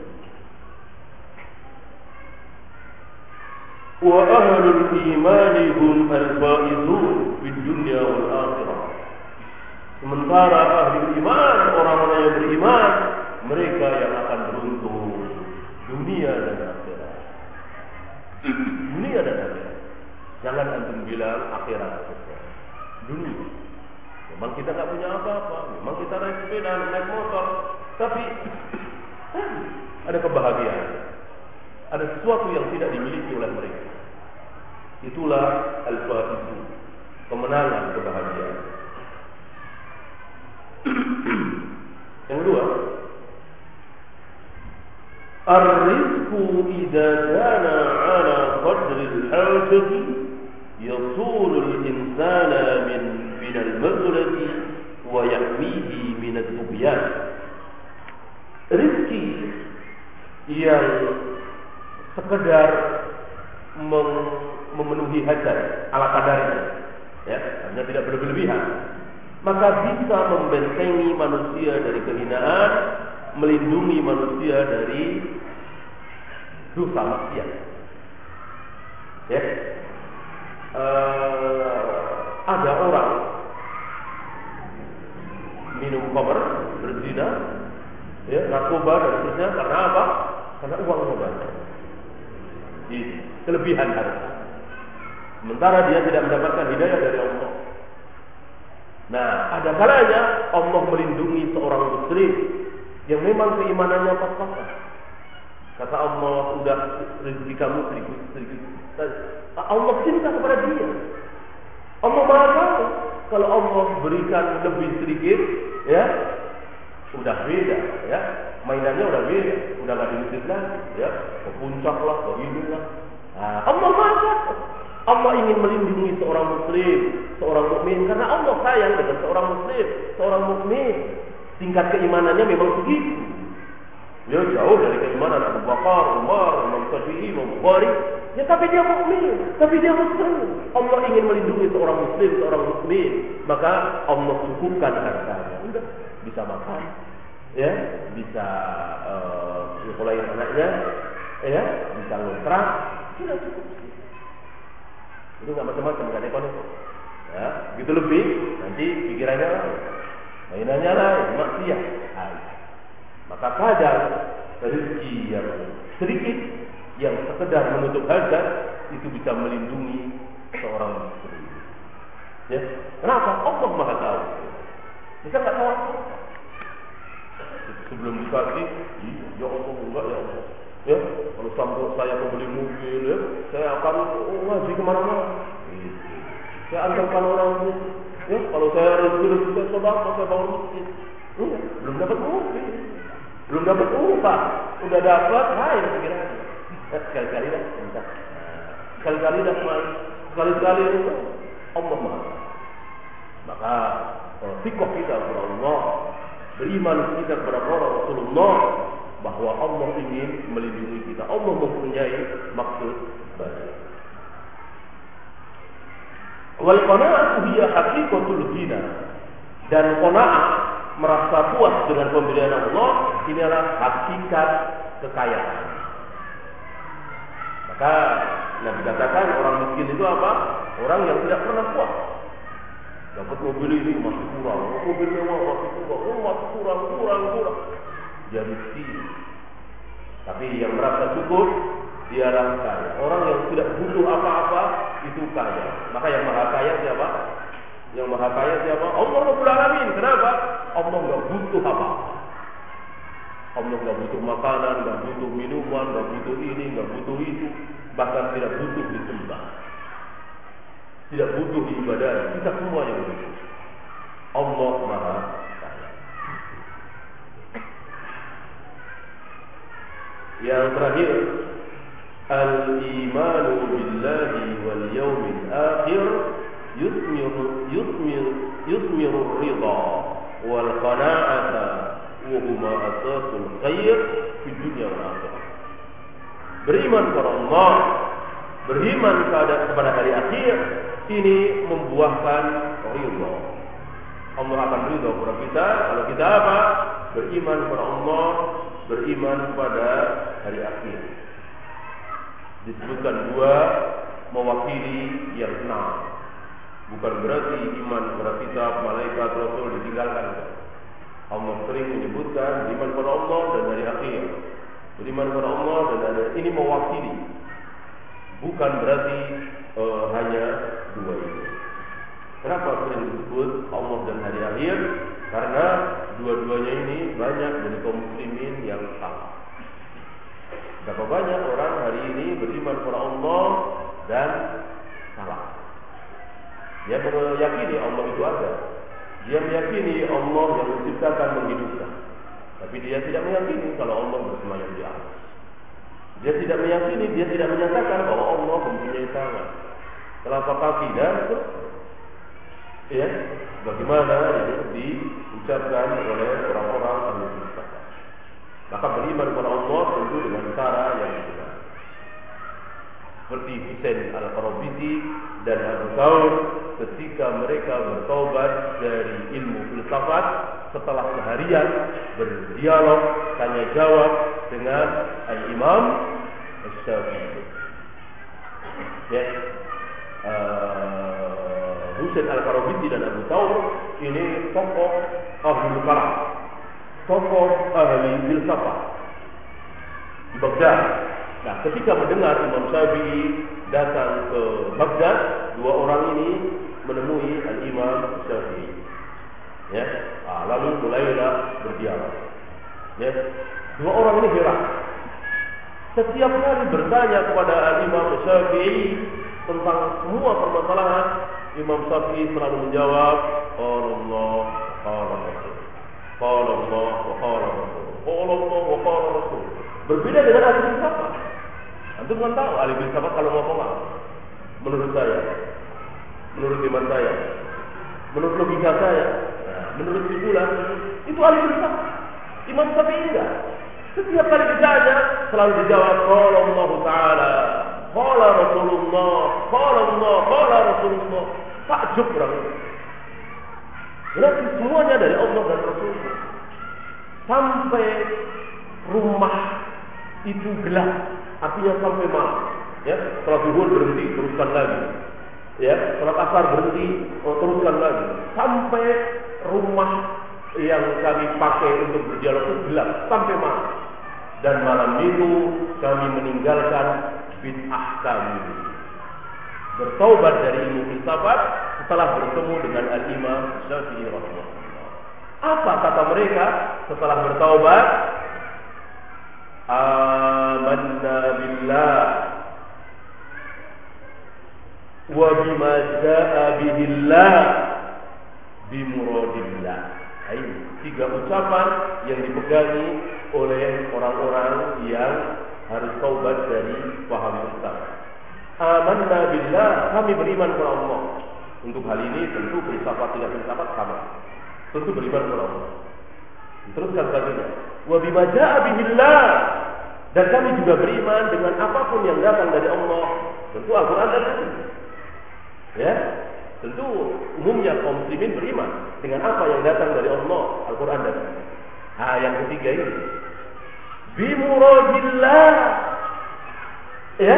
Wa ahlul imani hum al-faizun fid dunya wal akhirah. Sementara ahli iman, orang-orang yang beriman, mereka yang akan beruntung dunia dan akhirat. Dunia dan akhirat. Jangan antum bilang akhirat saja. Dunia. Memang kita tak punya apa-apa. Memang kita naik sepeda, naik motor. Tapi ada kebahagiaan. Ada sesuatu yang tidak dimiliki oleh mereka. Itulah al-faizun, kemenangan, kebahagiaan. Yang kedua, ar-rizqu idza kana 'ala qadri al-hajati yasulu al-insana min min al-mazlati wa yahmihi min ad-dughyan. Rizki yang sekedar mem- memenuhi hajat ala kadarnya, ya, hanya tidak berlebihan, maka bisa membentengi manusia dari kehinaan, melindungi manusia dari dosa maksiat. Ya, uh, ada orang minum khamr, berzina, ya, narkoba dan seterusnya. Karena apa? Karena uangnya banyak. Di kelebihan harta. Sementara dia tidak mendapatkan hidayah dari Allah. Nah, ada kalanya Allah melindungi seorang muslim yang memang keimanannya pas-pasan. Kata Allah, sudah rezeki kamu sedikit sedikit. Allah cinta kepada dia. Allah Maha tahu. Kalau Allah berikan lebih sedikit, ya, sudah beda, ya. Mainannya udah beda, udah nggak dimisik lagi, ya. Ke puncak lah, ke ini lah. Nah, Allah Maha tahu. Allah ingin melindungi seorang muslim, seorang mukmin, karena Allah sayang dengan seorang muslim, seorang mukmin. Tingkat keimanannya memang segitu. Dia jauh dari keimanan Abu Bakar, Umar, Imam Syafi'i, Imam Bukhari. Ya, tapi dia mukmin, tapi dia muslim. Allah ingin melindungi seorang muslim, seorang mukmin, maka Allah cukupkan hartanya. Udah, bisa makan, ya, bisa uh, nyekolahin anaknya, ya, bisa ngontrak, sudah cukup. Itu nggak macam-macam, nggak ekonomi. Ya, gitu lebih, nanti pikirannya lain, mainannya lain, maksiat. Maka kadang rezeki yang sedikit, yang sekedar menutup hajat, itu bisa melindungi seorang muslim. Ya, kenapa? Allah Maha tahu. Kita nggak tahu apa. Sebelum dikasih, ya Allah, enggak ya Allah. Ya, kalau sampai saya membeli mobil, ya, saya akan oh, ngaji kemana-mana. Gitu. Saya antarkan orang itu. Ya, kalau saya rezeki saya sedekah, saya bangun masjid. Ya, belum dapat mobil, belum dapat upah, udah dapat, lain pikirannya. Sekali-kali dah, entah. Sekali-kali dah, sekali-kali itu Allah Maha. Maka fikih kita kepada Allah, beriman kita kepada Rasulullah, bahwa Allah ingin melindungi kita. Allah mempunyai maksud baik. Wal qanaa'atu hiya haqiqatul ghina. Dan qanaa'ah, merasa puas dengan pemberian Allah, ini adalah hakikat kekayaan. Maka Nabi katakan orang miskin itu apa? Orang yang tidak pernah puas. Dapat mobil ini masih kurang, mobil mewah masih kurang, oh masih kurang, kurang, kurang. Dia miskin. Tapi yang merasa cukup, dia adalah kaya. Orang yang tidak butuh apa-apa, itu kaya. Maka yang maha kaya siapa? Yang maha kaya siapa? Allah Rabbul Alamin. Kenapa? Allah nggak butuh apa-apa. Allah nggak butuh makanan, nggak butuh minuman, nggak butuh ini, nggak butuh itu. Bahkan tidak butuh disembah, tidak butuh diibadahi. Kita semua yang butuh. Allah Maha Kaya. Yang terakhir, al-imanu billahi wal yawmil akhir yusmiru yusmiru yusmiru ridha wal qana'ata wa huma asasul khair fi dunya wal akhirah. Beriman kepada Allah, beriman kepada hari akhir, ini membuahkan ridha. Allah akan ridha kepada kita kalau kita apa? Beriman kepada Allah, beriman kepada hari akhir. Disebutkan dua mewakili yang enam. Bukan berarti iman kepada kitab, malaikat, rasul ditinggalkan. Allah sering menyebutkan beriman kepada Allah dan hari akhir. Beriman kepada Allah dan hari ini mewakili. Bukan berarti uh, hanya dua itu. Kenapa sering disebut Allah dan hari akhir? Karena dua-duanya ini banyak dari kaum muslimin yang salah. Berapa banyak orang hari ini beriman kepada Allah dan salah. Dia meyakini Allah itu ada. Dia meyakini Allah yang menciptakan, menghidupkan. Tapi dia tidak meyakini kalau Allah bersemayam di atas. Dia tidak meyakini, dia tidak menyatakan bahwa Allah mempunyai tangan, telapak kaki dan ya, bagaimana yang diucapkan oleh orang-orang ahli kitab. Maka beriman kepada Allah tentu dengan cara yang benar. Seperti Husain Al-Qarabisi dan Abu Thawr ketika mereka bertobat dari ilmu filsafat setelah seharian berdialog tanya jawab dengan Al-Imam Asy-Syafi'i. Ya, uh, Husain Al-Qarabisi dan Abu Thawr ini tokoh ahli kalam, tokoh ahli filsafat di Baghdad. Nah, ketika mendengar Imam Syafi'i datang ke Baghdad, dua orang ini menemui Al-Imam Syafi'i. Ya, nah, lalu mulailah berdialog. Ya, dua orang ini heran. Setiap kali bertanya kepada Al-Imam Syafi'i tentang semua permasalahan, Imam Syafi'i selalu menjawab, qala Allah, qala Rasul. Qala Allah wa qala Rasul. Qala Allah wa qala Rasul. Berbeda dengan ahli filsafat. Antum kan tahu ahli filsafat kalau ngomong apa? Menurut saya, menurut iman saya, menurut logika saya, nah, menurut kesimpulan, itu ahli filsafat. Imam Syafi'i enggak. Setiap kali ditanya selalu dijawab qala Allah Ta'ala, qala Rasulullah, qala Allah, qala Rasulullah. Takjub orang itu. Berarti semuanya dari Allah dan Rasulnya. Sampai rumah itu gelap, artinya sampai malam. Ya, setelah zuhur berhenti, teruskan lagi. Ya, setelah asar berhenti, oh, teruskan lagi. Sampai rumah yang kami pakai untuk berdialog itu gelap sampai malam. Dan malam itu kami meninggalkan bid'ah kami, bertaubat dari ilmu filsafat setelah bertemu dengan Al-Imam Syafi'i rahimahullah. Apa kata mereka setelah bertaubat? Amanna billah wa bima jaa bihillah bimuradillah. Ini tiga ucapan yang dipegangi oleh orang-orang yang harus taubat dari paham filsafat. Amanna billah, kami beriman kepada Allah. Untuk hal ini tentu filsafat tidak filsafat sama. Tentu beriman kepada Allah. Teruskan selanjutnya. Wa bima jaa bihillah, dan kami juga beriman dengan apapun yang datang dari Allah. Tentu Al-Quran dan Hadis. Ya, tentu umumnya kaum muslimin beriman dengan apa yang datang dari Allah, Al-Quran dan Hadis. Ah, yang ketiga ini bimuradillah. Ya,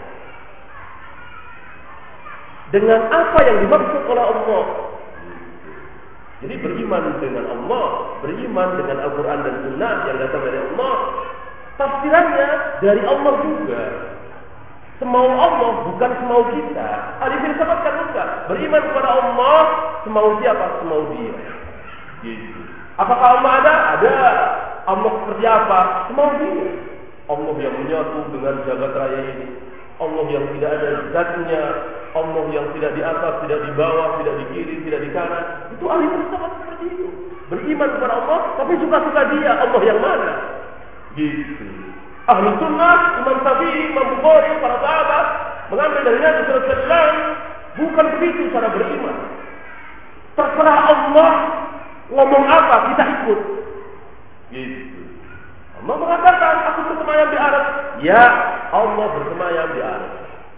dengan apa yang dimaksud oleh Allah. Jadi beriman dengan Allah, beriman dengan Al-Quran dan Sunnah yang datang dari Allah. Tafsirannya dari Allah juga. Semau Allah bukan semau kita. Ahli filsafat kan bukan. Beriman kepada Allah, semau siapa? Semau dia. Gitu. Apakah Allah ada? Ada. Allah seperti apa? Semau dia. Allah yang menyatu dengan jagat raya ini. Allah yang tidak ada zatnya, Allah yang tidak di atas, tidak di bawah, tidak di kiri, tidak di kanan. Itu ahli filsafat seperti itu. Beriman kepada Allah, tapi suka-suka dia. Allah yang mana? Gitu. Ahli sunnah, Imam Syafi'i, Imam Bukhari, para sahabat mengambil dari Nabi sallallahu alaihi wasallam. Bukan begitu cara beriman. Terserah Allah ngomong apa, kita ikut. Gitu. Allah mengatakan, aku bersemayam di aras. Ya, Allah bersemayam di aras.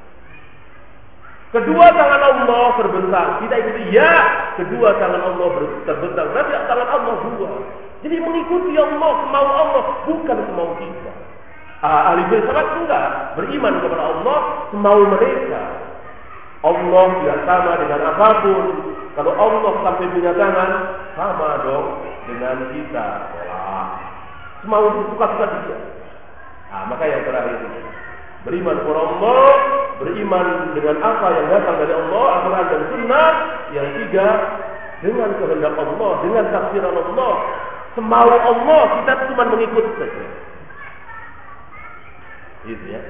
Kedua tangan Allah terbentang. Kita ikuti, ya. Kedua tangan Allah terbentang. Berarti tangan Allah dua. Jadi mengikuti Allah, semau Allah, bukan semau kita. Ah, ahli filsafat enggak. Beriman kepada Allah, semau mereka. Allah tidak sama dengan apapun. Kalau Allah sampai punya tangan, sama dong dengan kita. Wah. Semau suka-suka dia. Nah, maka yang terakhir ini, beriman kepada Allah, beriman dengan apa yang datang dari Allah, Al-Quran dan Sunnah. Yang tiga, dengan kehendak Allah, dengan tafsiran Allah, semau Allah, kita cuma mengikut saja. Gitu ya.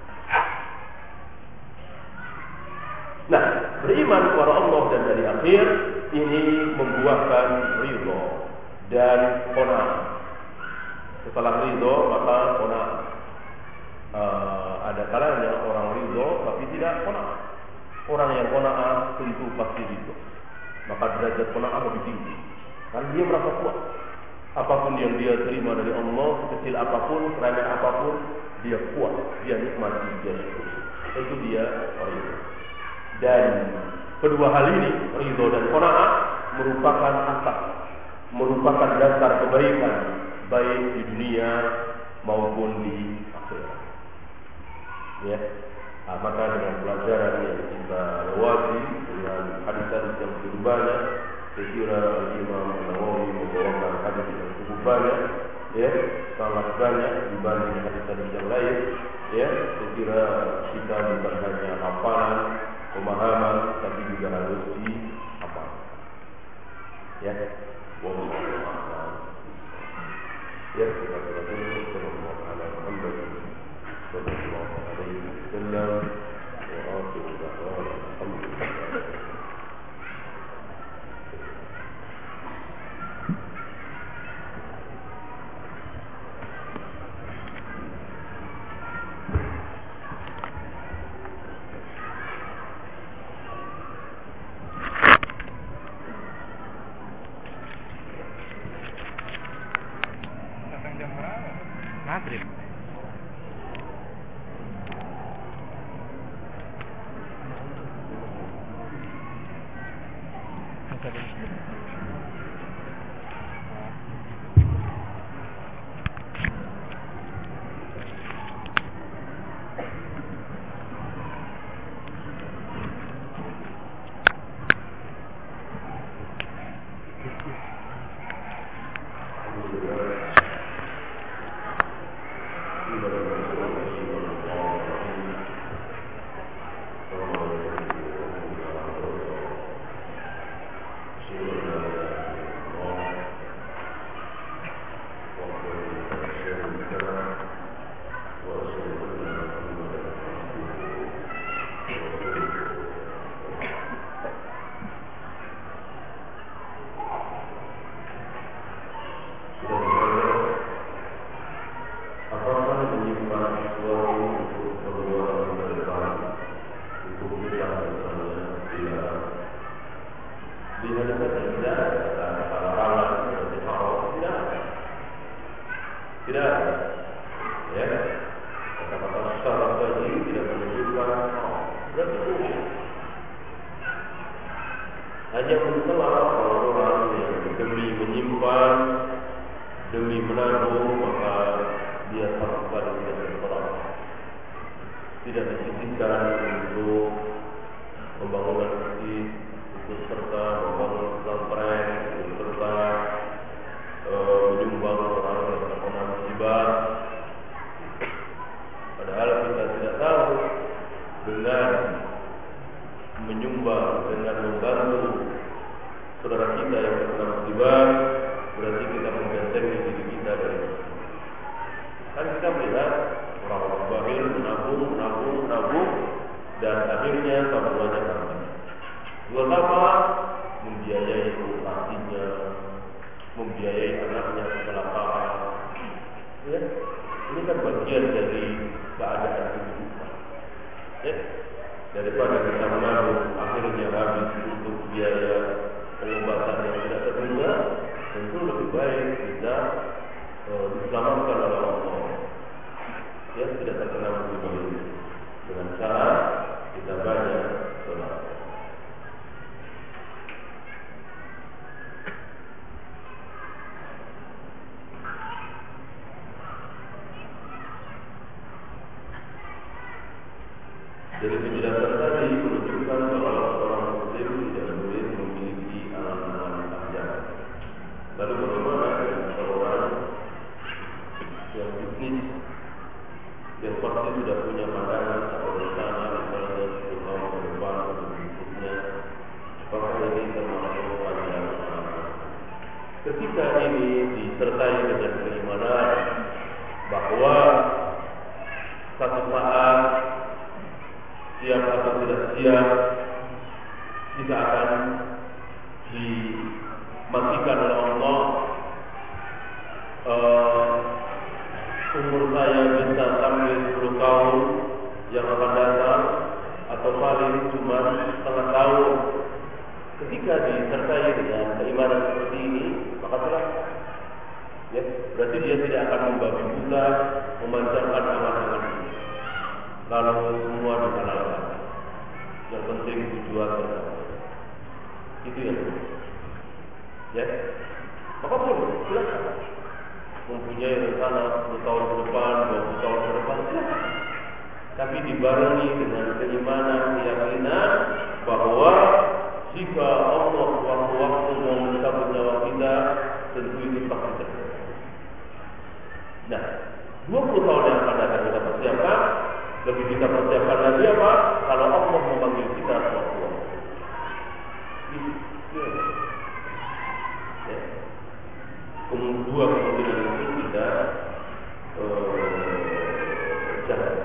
Nah, beriman kepada Allah dan dari akhir ini membuahkan ridho dan qanaah. Setelah ridho maka qanaah. Uh, ada kalanya orang ridho tapi tidak qanaah. Orang yang qanaah tentu pasti ridho. Maka derajat qanaah lebih tinggi. Karena dia merasa kuat. Apapun yang dia terima dari Allah, sekecil apapun, seremeh apapun, dia kuat, dia nikmati, dia syukur. Itu dia ridho. Dan kedua hal ini, ridho dan qanaah, merupakan asas, merupakan dasar kebaikan, baik di dunia maupun di akhirat. Ya, nah, maka dengan pelajaran yang kita lewati dengan hadis-hadis yang begitu banyak, Saya kira Imam Nawawi membawakan hadis yang cukup banyak, ya, sangat banyak dibanding hadis-hadis yang lain, ya. Saya kira kita bukan hanya hafalan, pemahaman, tapi juga harus dihafal, ya. Wallahu ya, kita berdoa sallallahu alaihi sallallahu alaihi wasallam wa akhiru da'wana alhamdulillah. Maghrib. Hanya mencela orang-orang yang demi menyimpan, demi menabung, maka dia sama sekali tidak berperan, tidak disisihkan untuk pembangunan masjid, untuk serta membangun pesantren, untuk serta e, menyumbang orang yang terkena musibah. Padahal kita tidak tahu dengan menyumbang, dengan membantu saudara kita yang terkena musibah, berarti kita membentengi diri kita dari itu. Kan kita melihat orang-orang bakhil menabung, menabung, menabung, dan akhirnya tabungannya habis. Buat apa? Membiayai operasinya, membiayai anaknya kecelakaan. Ya, ini kan bagian dari keadaan kehidupan. Ya, daripada kita menabung akhirnya habis untuk biaya pengobatan yang tidak terduga, tentu lebih baik kita uh, diselamatkan oleh Allah, ya, tidak terkena musibah ini dengan cara kita banyak sholat. Dari penjelasan tadi menunjukkan bahwa seorang muslim tidak boleh memiliki anak-anak panjang. Lalu bagaimana dengan seorang yang bisnis, yang pasti sudah punya pandangan atau rencana misalnya sepuluh tahun ke depan untuk bisnisnya, apakah ini termasuk panjang anak? Ketika ini disertai dengan keimanan bahwa satu saat siap atau tidak siap kita akan dimatikan oleh Allah. Uh, umur saya bisa sampai sepuluh tahun yang akan datang, atau paling cuma setengah tahun. Ketika disertai dengan keimanan seperti ini, maka telah, ya, berarti dia tidak akan membabi buta, memancarkan amal-amal ini, lalu semua dihalalkan. Yang penting tujuan tercapai. Itu yang penting. Ya, maka boleh, silakan. Mempunyai rencana sepuluh tahun ke depan, dua puluh tahun ke depan, silakan. Tapi dibarengi dengan keimanan, keyakinan bahwa jika Allah waktu-waktu tentu ini pasti terjadi. Nah, dua puluh tahun yang akan datang kita persiapkan. Lebih kita persiapkan lagi apa? Kalau Allah memanggil kita suatu waktu. Ya. Kedua kemungkinan itu kita uh, jalan.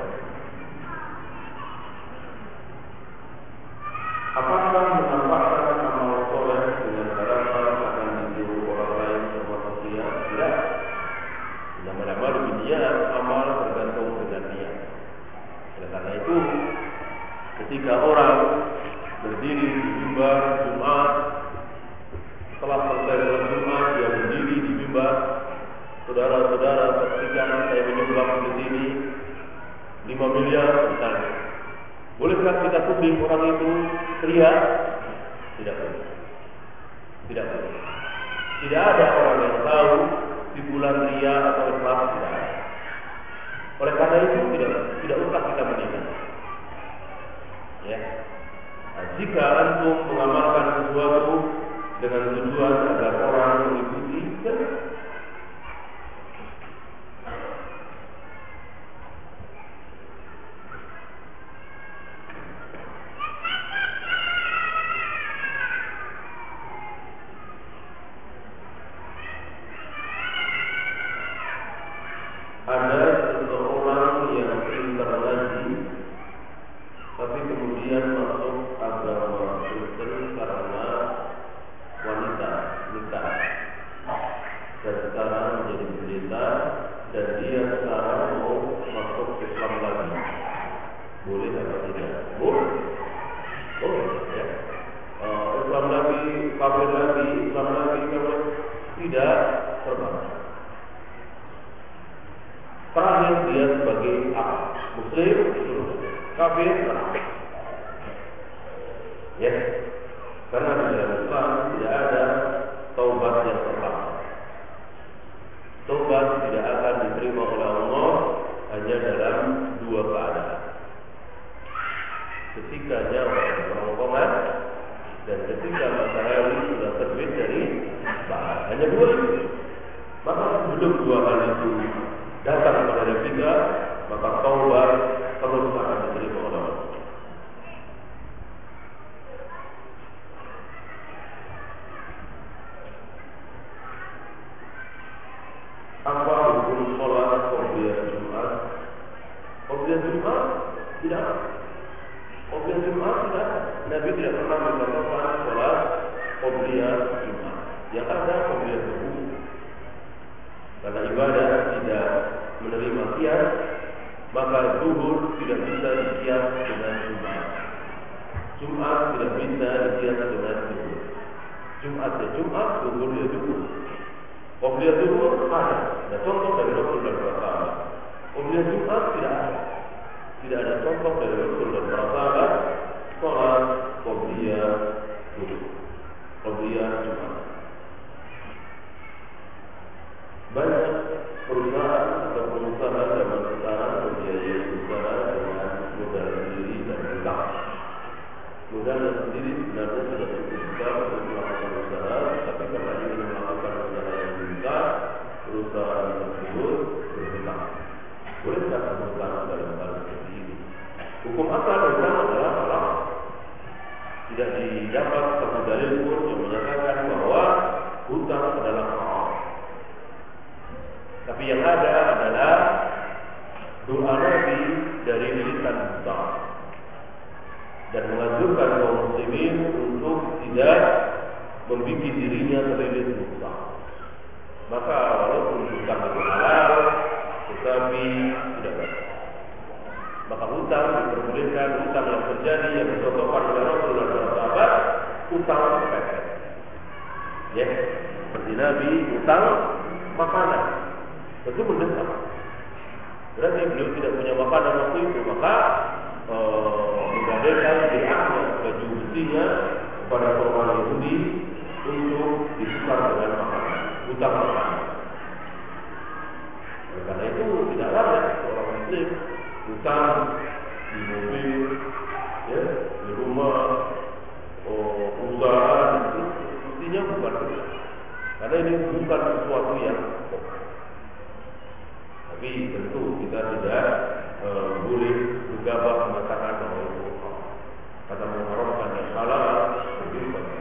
Apakah menampakkan amal soleh dengan harapan akan ditiru orang lain termasuk dia? Tidak. Nama-nama dunia amal tergantung dengan niat. Oleh karena itu, ketika orang berdiri di mimbar Jumat, setelah selesai sholat Jumat dia berdiri di mimbar, saudara-saudara, saksikan saya menyumbang di sini lima miliar misalnya. Bolehkah kita tuding orang itu ria? Tidak boleh. Tidak boleh. Tidak ada orang yang tahu di bulan ria atau ikhlas, tidak ada. Oleh karena itu tidak tidak usah kita menilai. Ya. Nah, jika antum mengamalkan sesuatu dengan tujuan agar orang mengikuti, kan? Ada seseorang yang pintar ngaji, tapi kemudian masuk agama Kristen karena wanita nikah, dan sekarang menjadi pendeta, dan dia sekarang mau masuk Islam lagi. Boleh atau tidak? Boleh. Boleh. Ya. Uh, Islam lagi, kafir lagi, Islam lagi, kafir tidak terbang. Terakhir dia sebagai apa? Muslim, kafir, ya. Karena di dalam Islam tidak ada taubat yang tetap. Taubat tidak akan diterima oleh Allah hanya dalam dua keadaan. Ketika nyawa berongkongan dan ketika matahari sudah terbit dari barat. Hanya dua itu. Maka sebelum dua hal itu datang kepada kita, maka taubat terus akan diterima oleh Allah. Apa hukum sholat qobliyah Jumat? Qobliyah Jumat tidak. Qobliyah Jumat tidak. Nabi tidak pernah melakukan sholat qobliyah Jumat. Yang ada qobliyah Zuhur. Karena ibadah tidak menerima kias, maka zuhur tidak bisa dikias dengan Jumat. Jumat tidak bisa dikias dengan zuhur. Jumat ya Jumat, zuhur ya zuhur. Qobliyah zuhur ada. Ada contoh dari Rasul dan para sahabat. Qobliyah Jumat tidak ada. Tidak ada contoh dari Rasul dan para sahabat sholat qobliyah zuhur, qobliyah Jumat. Banyak perusahaan atau pengusaha zaman sekarang membiayai usaha dengan modal sendiri dan hutang. Modal sendiri sebenarnya sudah cukup besar untuk melakukan usaha, tapi karena ingin melakukan usaha yang besar, perusahaan tersebut berhutang. Bolehkah berhutang dalam hal seperti ini? Hukum asal hutang adalah haram. Tidak didapat satu dalil pun yang menyatakan bahwa hutang adalah haram. Tapi yang ada adalah doa Nabi dari lisan hutang dan menganjurkan kaum muslimin untuk tidak membuat dirinya terlilit hutang. Maka walaupun hutang itu halal, tetapi tidak baik. Maka hutang diperbolehkan, hutang yang terjadi yang dicontohkan oleh Rasul dan para sahabat, hutang pepet. Ya, seperti Nabi hutang makanan. Tentu mendesak. Berarti beliau tidak punya makanan waktu itu, maka ee, menggadaikan dirahnya baju besinya kepada orang Yahudi untuk ditukar dengan makanan, hutang makanan. Oleh karena itu tidak layak orang Muslim hutang di mobil, ya, di rumah, oh, usaha itu mestinya bukan itu. Karena ini bukan sesuatu yang hoax. Tapi tentu kita tidak e, boleh gegabah mengatakan bahwa itu hoax. Kata mengharamkan yang halal lebih baik.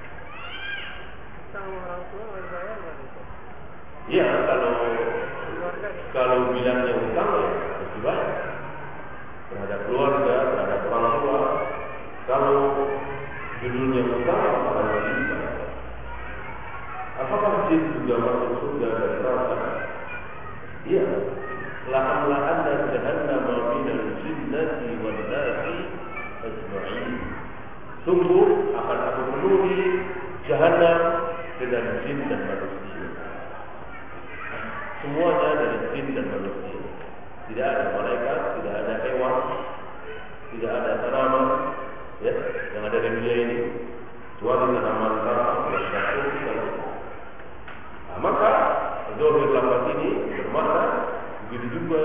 Sama orang tua nggak bayar nggak itu? Iya, kalau kalau bilangnya utang ya harus dibayar terhadap keluarga, terhadap orang tua. Kalau judulnya utang, maka harus dibayar. Apakah jin juga masuk surga dan neraka? Iya. La'amla'an dan jahannam minal jinnati wal nasi ajma'in. Sungguh akan aku penuhi jahannam dengan jin dan manusia. Semuanya dari jin dan manusia. Tidak ada malaikat, tidak ada hewan, tidak ada tanaman, ya, yang ada di dunia ini. Kecuali tanaman tanah yang jatuh di dalam. Nah, maka zahir lafaz ini bermakna begitu juga.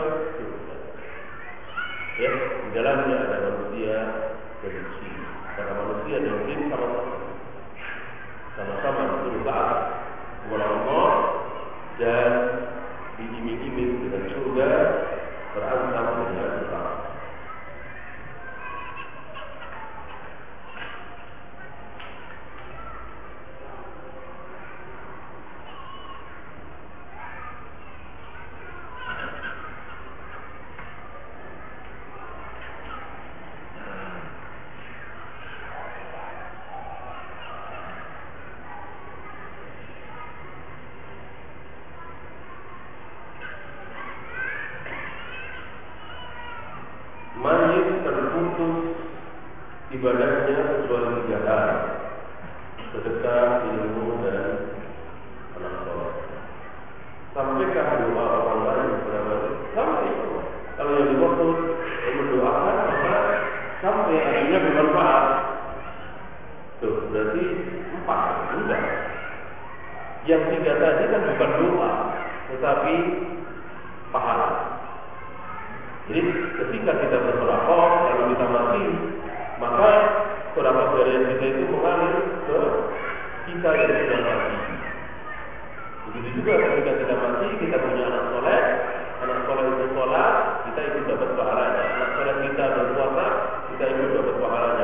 Ya, di dalamnya ada manusia dan jin. Karena manusia dan jin sama-sama sama-sama disuruh taat kepada Allah dan diiming-iming dengan surga berancam dengan neraka. Mayit terputus ibadahnya kecuali tiga hal: sedekah, ilmu, dan anak soleh. Sampaikan doa orang lain kepada mayit? Sampai. Kalau yang dimaksud mendoakan, maka sampai akhirnya bermanfaat. Tuh, berarti empat. Enggak. Yang tiga tadi kan bukan doa, tetapi pahala. Jadi ketika kita bersedekah, kalau kita mati, maka sedekah jariah kita itu mengalir ke kita yang sudah mati. Begitu juga ketika kita mati, kita punya anak soleh, anak soleh itu sholat, kita ikut dapat pahalanya. Anak soleh kita berpuasa, kita ikut dapat pahalanya.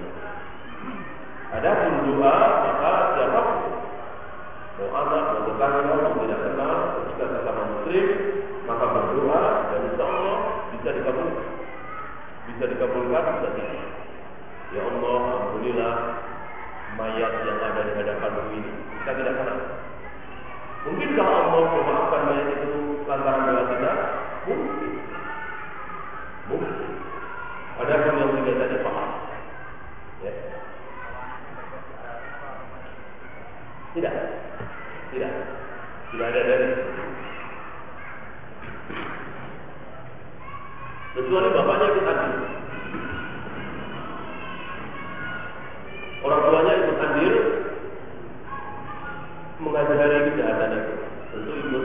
Adapun doa, maka siapapun, mau anak, mau tetangga, mau tidak kenal, ketika sesama muslim, maka berdoa dan insya Allah bisa dikabulkan, bisa dikabulkan, bisa tidak. Ya Allah, ampunilah mayat yang ada di hadapan ini. Kita tidak kenal. Mungkin kalau Allah memaafkan mayat itu lantaran doa kita, mungkin, mungkin. Ada pun yang tidak tadi paham, ya. Tidak, tidak, tidak ada dari. Kecuali bapaknya ikut andil, orang tuanya ikut andil mengajari kejahatan itu, tentu ikut.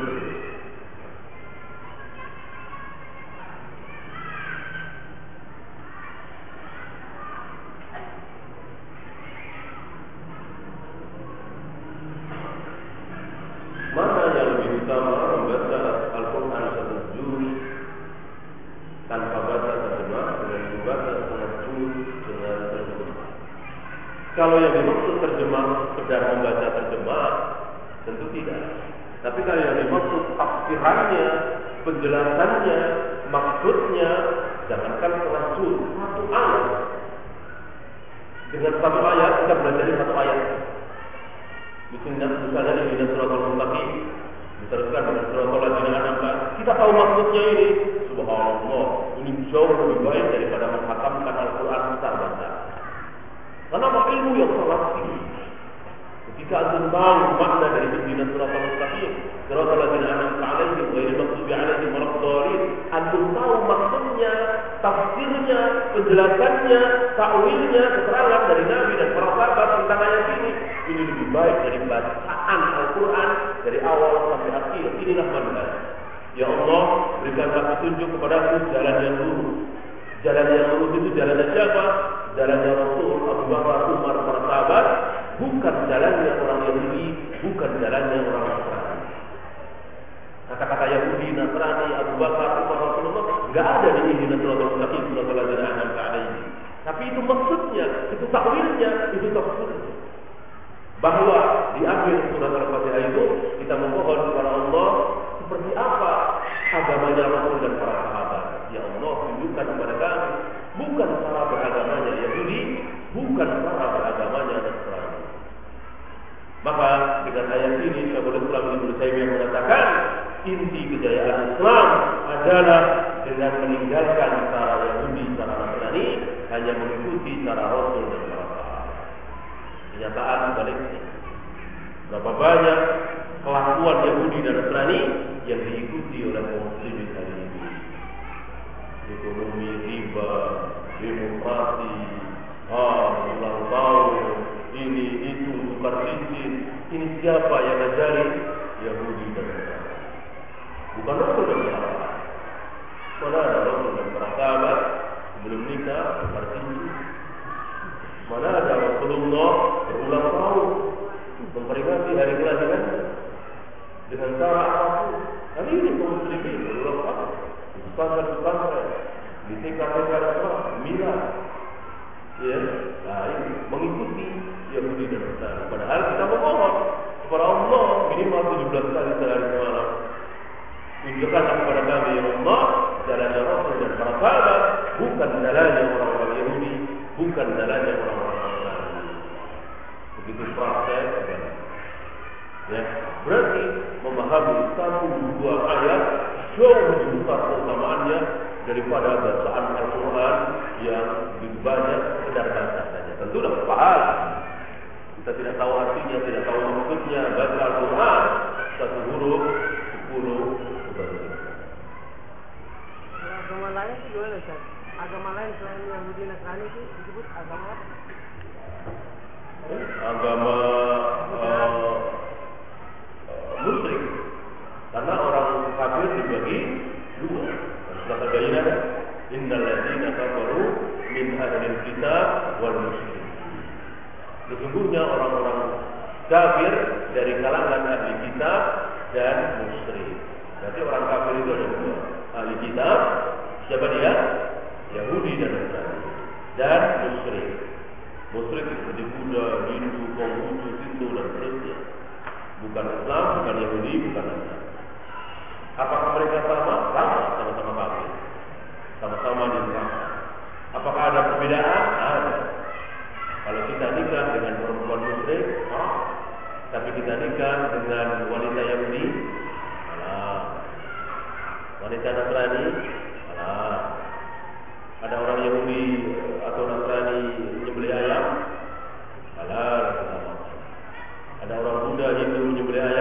Mana yang lebih utama, membaca Al-Quran satu juz tanpa baca terjemah dengan membaca setengah juz dengan terjemah? Kalau yang dimaksud terjemah sekedar membaca terjemah, tentu tidak. Tapi kalau yang dimaksud tafsirannya, penjelasannya, maksudnya, jangankan setengah juz, satu ayat. Dengan satu ayat kita belajar satu ayat. Misalnya, misalnya di surat Al-Mustaqim diteruskan dengan surat Al-Ladzina An'amta, kita tahu maksudnya ini. Subhanallah, ini jauh lebih baik daripada menghatamkan Al-Quran besar-besar. Karena ilmu yang sangat tinggi. Ketika antum tahu makna dari pimpinan surat Al-Mustaqim, surat Al-Ladzina An'amta 'alaihim ghairil maghdubi 'alaihim waladdallin, antum tahu maksudnya, tafsirnya, penjelasannya, takwilnya, keterangan dari Nabi dan para sahabat tentang ayat ini. Ini lebih baik dari bacaan Al-Quran dari awal sampai akhir. Inilah manhaj. Ya Allah, berikanlah petunjuk kepadaku jalan yang lurus. Jalan yang lurus itu jalannya siapa? Jalannya Rasul, Abu Bakar, Umar, para sahabat. Bukan jalannya orang Yahudi, bukan jalannya orang Nasrani. Kata-kata Yahudi, Nasrani, Abu Bakar, Umar, Rasulullah nggak ada di Injil Suratul Mustaqim, Suratul Al-An'am ini. Tapi itu maksudnya, itu takwilnya, itu tafsirnya. Bahwa di akhir surat Al-Fatihah itu kita memohon kepada Allah seperti apa agamanya Rasul dan para sahabat. Ya Allah, tunjukkan kepada kami bukan cara beragamanya Yahudi, bukan cara beragamanya Nasrani. Maka dengan ayat ini Syekhul Islam Ibnu Taimiyah mengatakan inti kejayaan Islam adalah dengan meninggalkan cara Yahudi, cara Nasrani, hanya mengikuti cara Rasul dan para sahabat. Kenyataan sebaliknya. Berapa banyak kelakuan Yahudi dan Nasrani yang diikuti oleh kaum muslimin hari ini. Ekonomi, riba, demokrasi, ah, ulang tahun, ini, itu, tukar cincin. Ini siapa yang ngajari? Yahudi dan Nasrani. Bukan Rasul dan sahabat. Mana ada Rasul dan para sahabat sebelum nikah tukar cincin? Mana ada Rasulullah berulang tahun memperingati hari kelahiran dengan cara apapun? Kali ini kaum muslimin berulang tahun di pesantren-pesantren, di T K T K Islam, milad, ya, nah ini mengikuti Yahudi dan Nasrani. Padahal kita memohon kepada Allah minimal tujuh belas kali sehari semalam. Tunjukkanlah kepada kami ya Allah jalannya Rasul dan para sahabat, bukan jalannya orang-orang Yahudi, bukan jalannya orang-orang Nasrani. Begitu praktek, ya, berarti memahami satu dua ayat jauh lebih besar keutamaannya daripada bacaan Al-Quran yang begitu banyak sekedar baca saja. Tentu dapat pahala. Kita tidak tahu artinya, tidak tahu maksudnya. Baca Al-Quran satu huruf sepuluh kebaikan. Agama lain itu gimana Ustaz? Agama lain selain Yahudi Nasrani itu disebut agama apa? Agama uh, uh, musyrik. Karena orang kafir dibagi dua. Surat Al-Baqarah, innal ladzina kafaru min ahlil kitab wal musyrikin. Sesungguhnya orang-orang kafir dari kalangan ahli kitab dan musyrik. Berarti orang kafir itu ada dua. Ahli kitab, siapa dia? Yahudi dan Nasrani. Dan musyrik. Musyrik seperti Buddha, Hindu, Konghucu, Sinto dan seterusnya. Bukan Islam, bukan Yahudi, bukan Nasrani. Apakah mereka sama? Sama, sama-sama kafir. Sama-sama di neraka. Apakah ada perbedaan? Ada. Kalau kita nikah dengan perempuan musyrik, oh. Tapi kita nikah dengan wanita Yahudi, salah. Wanita Nasrani, salah. Ada orang Yahudi atau Nasrani menyembelih ayam, halal. Ada orang Buddha Hindu menyembelih ayam,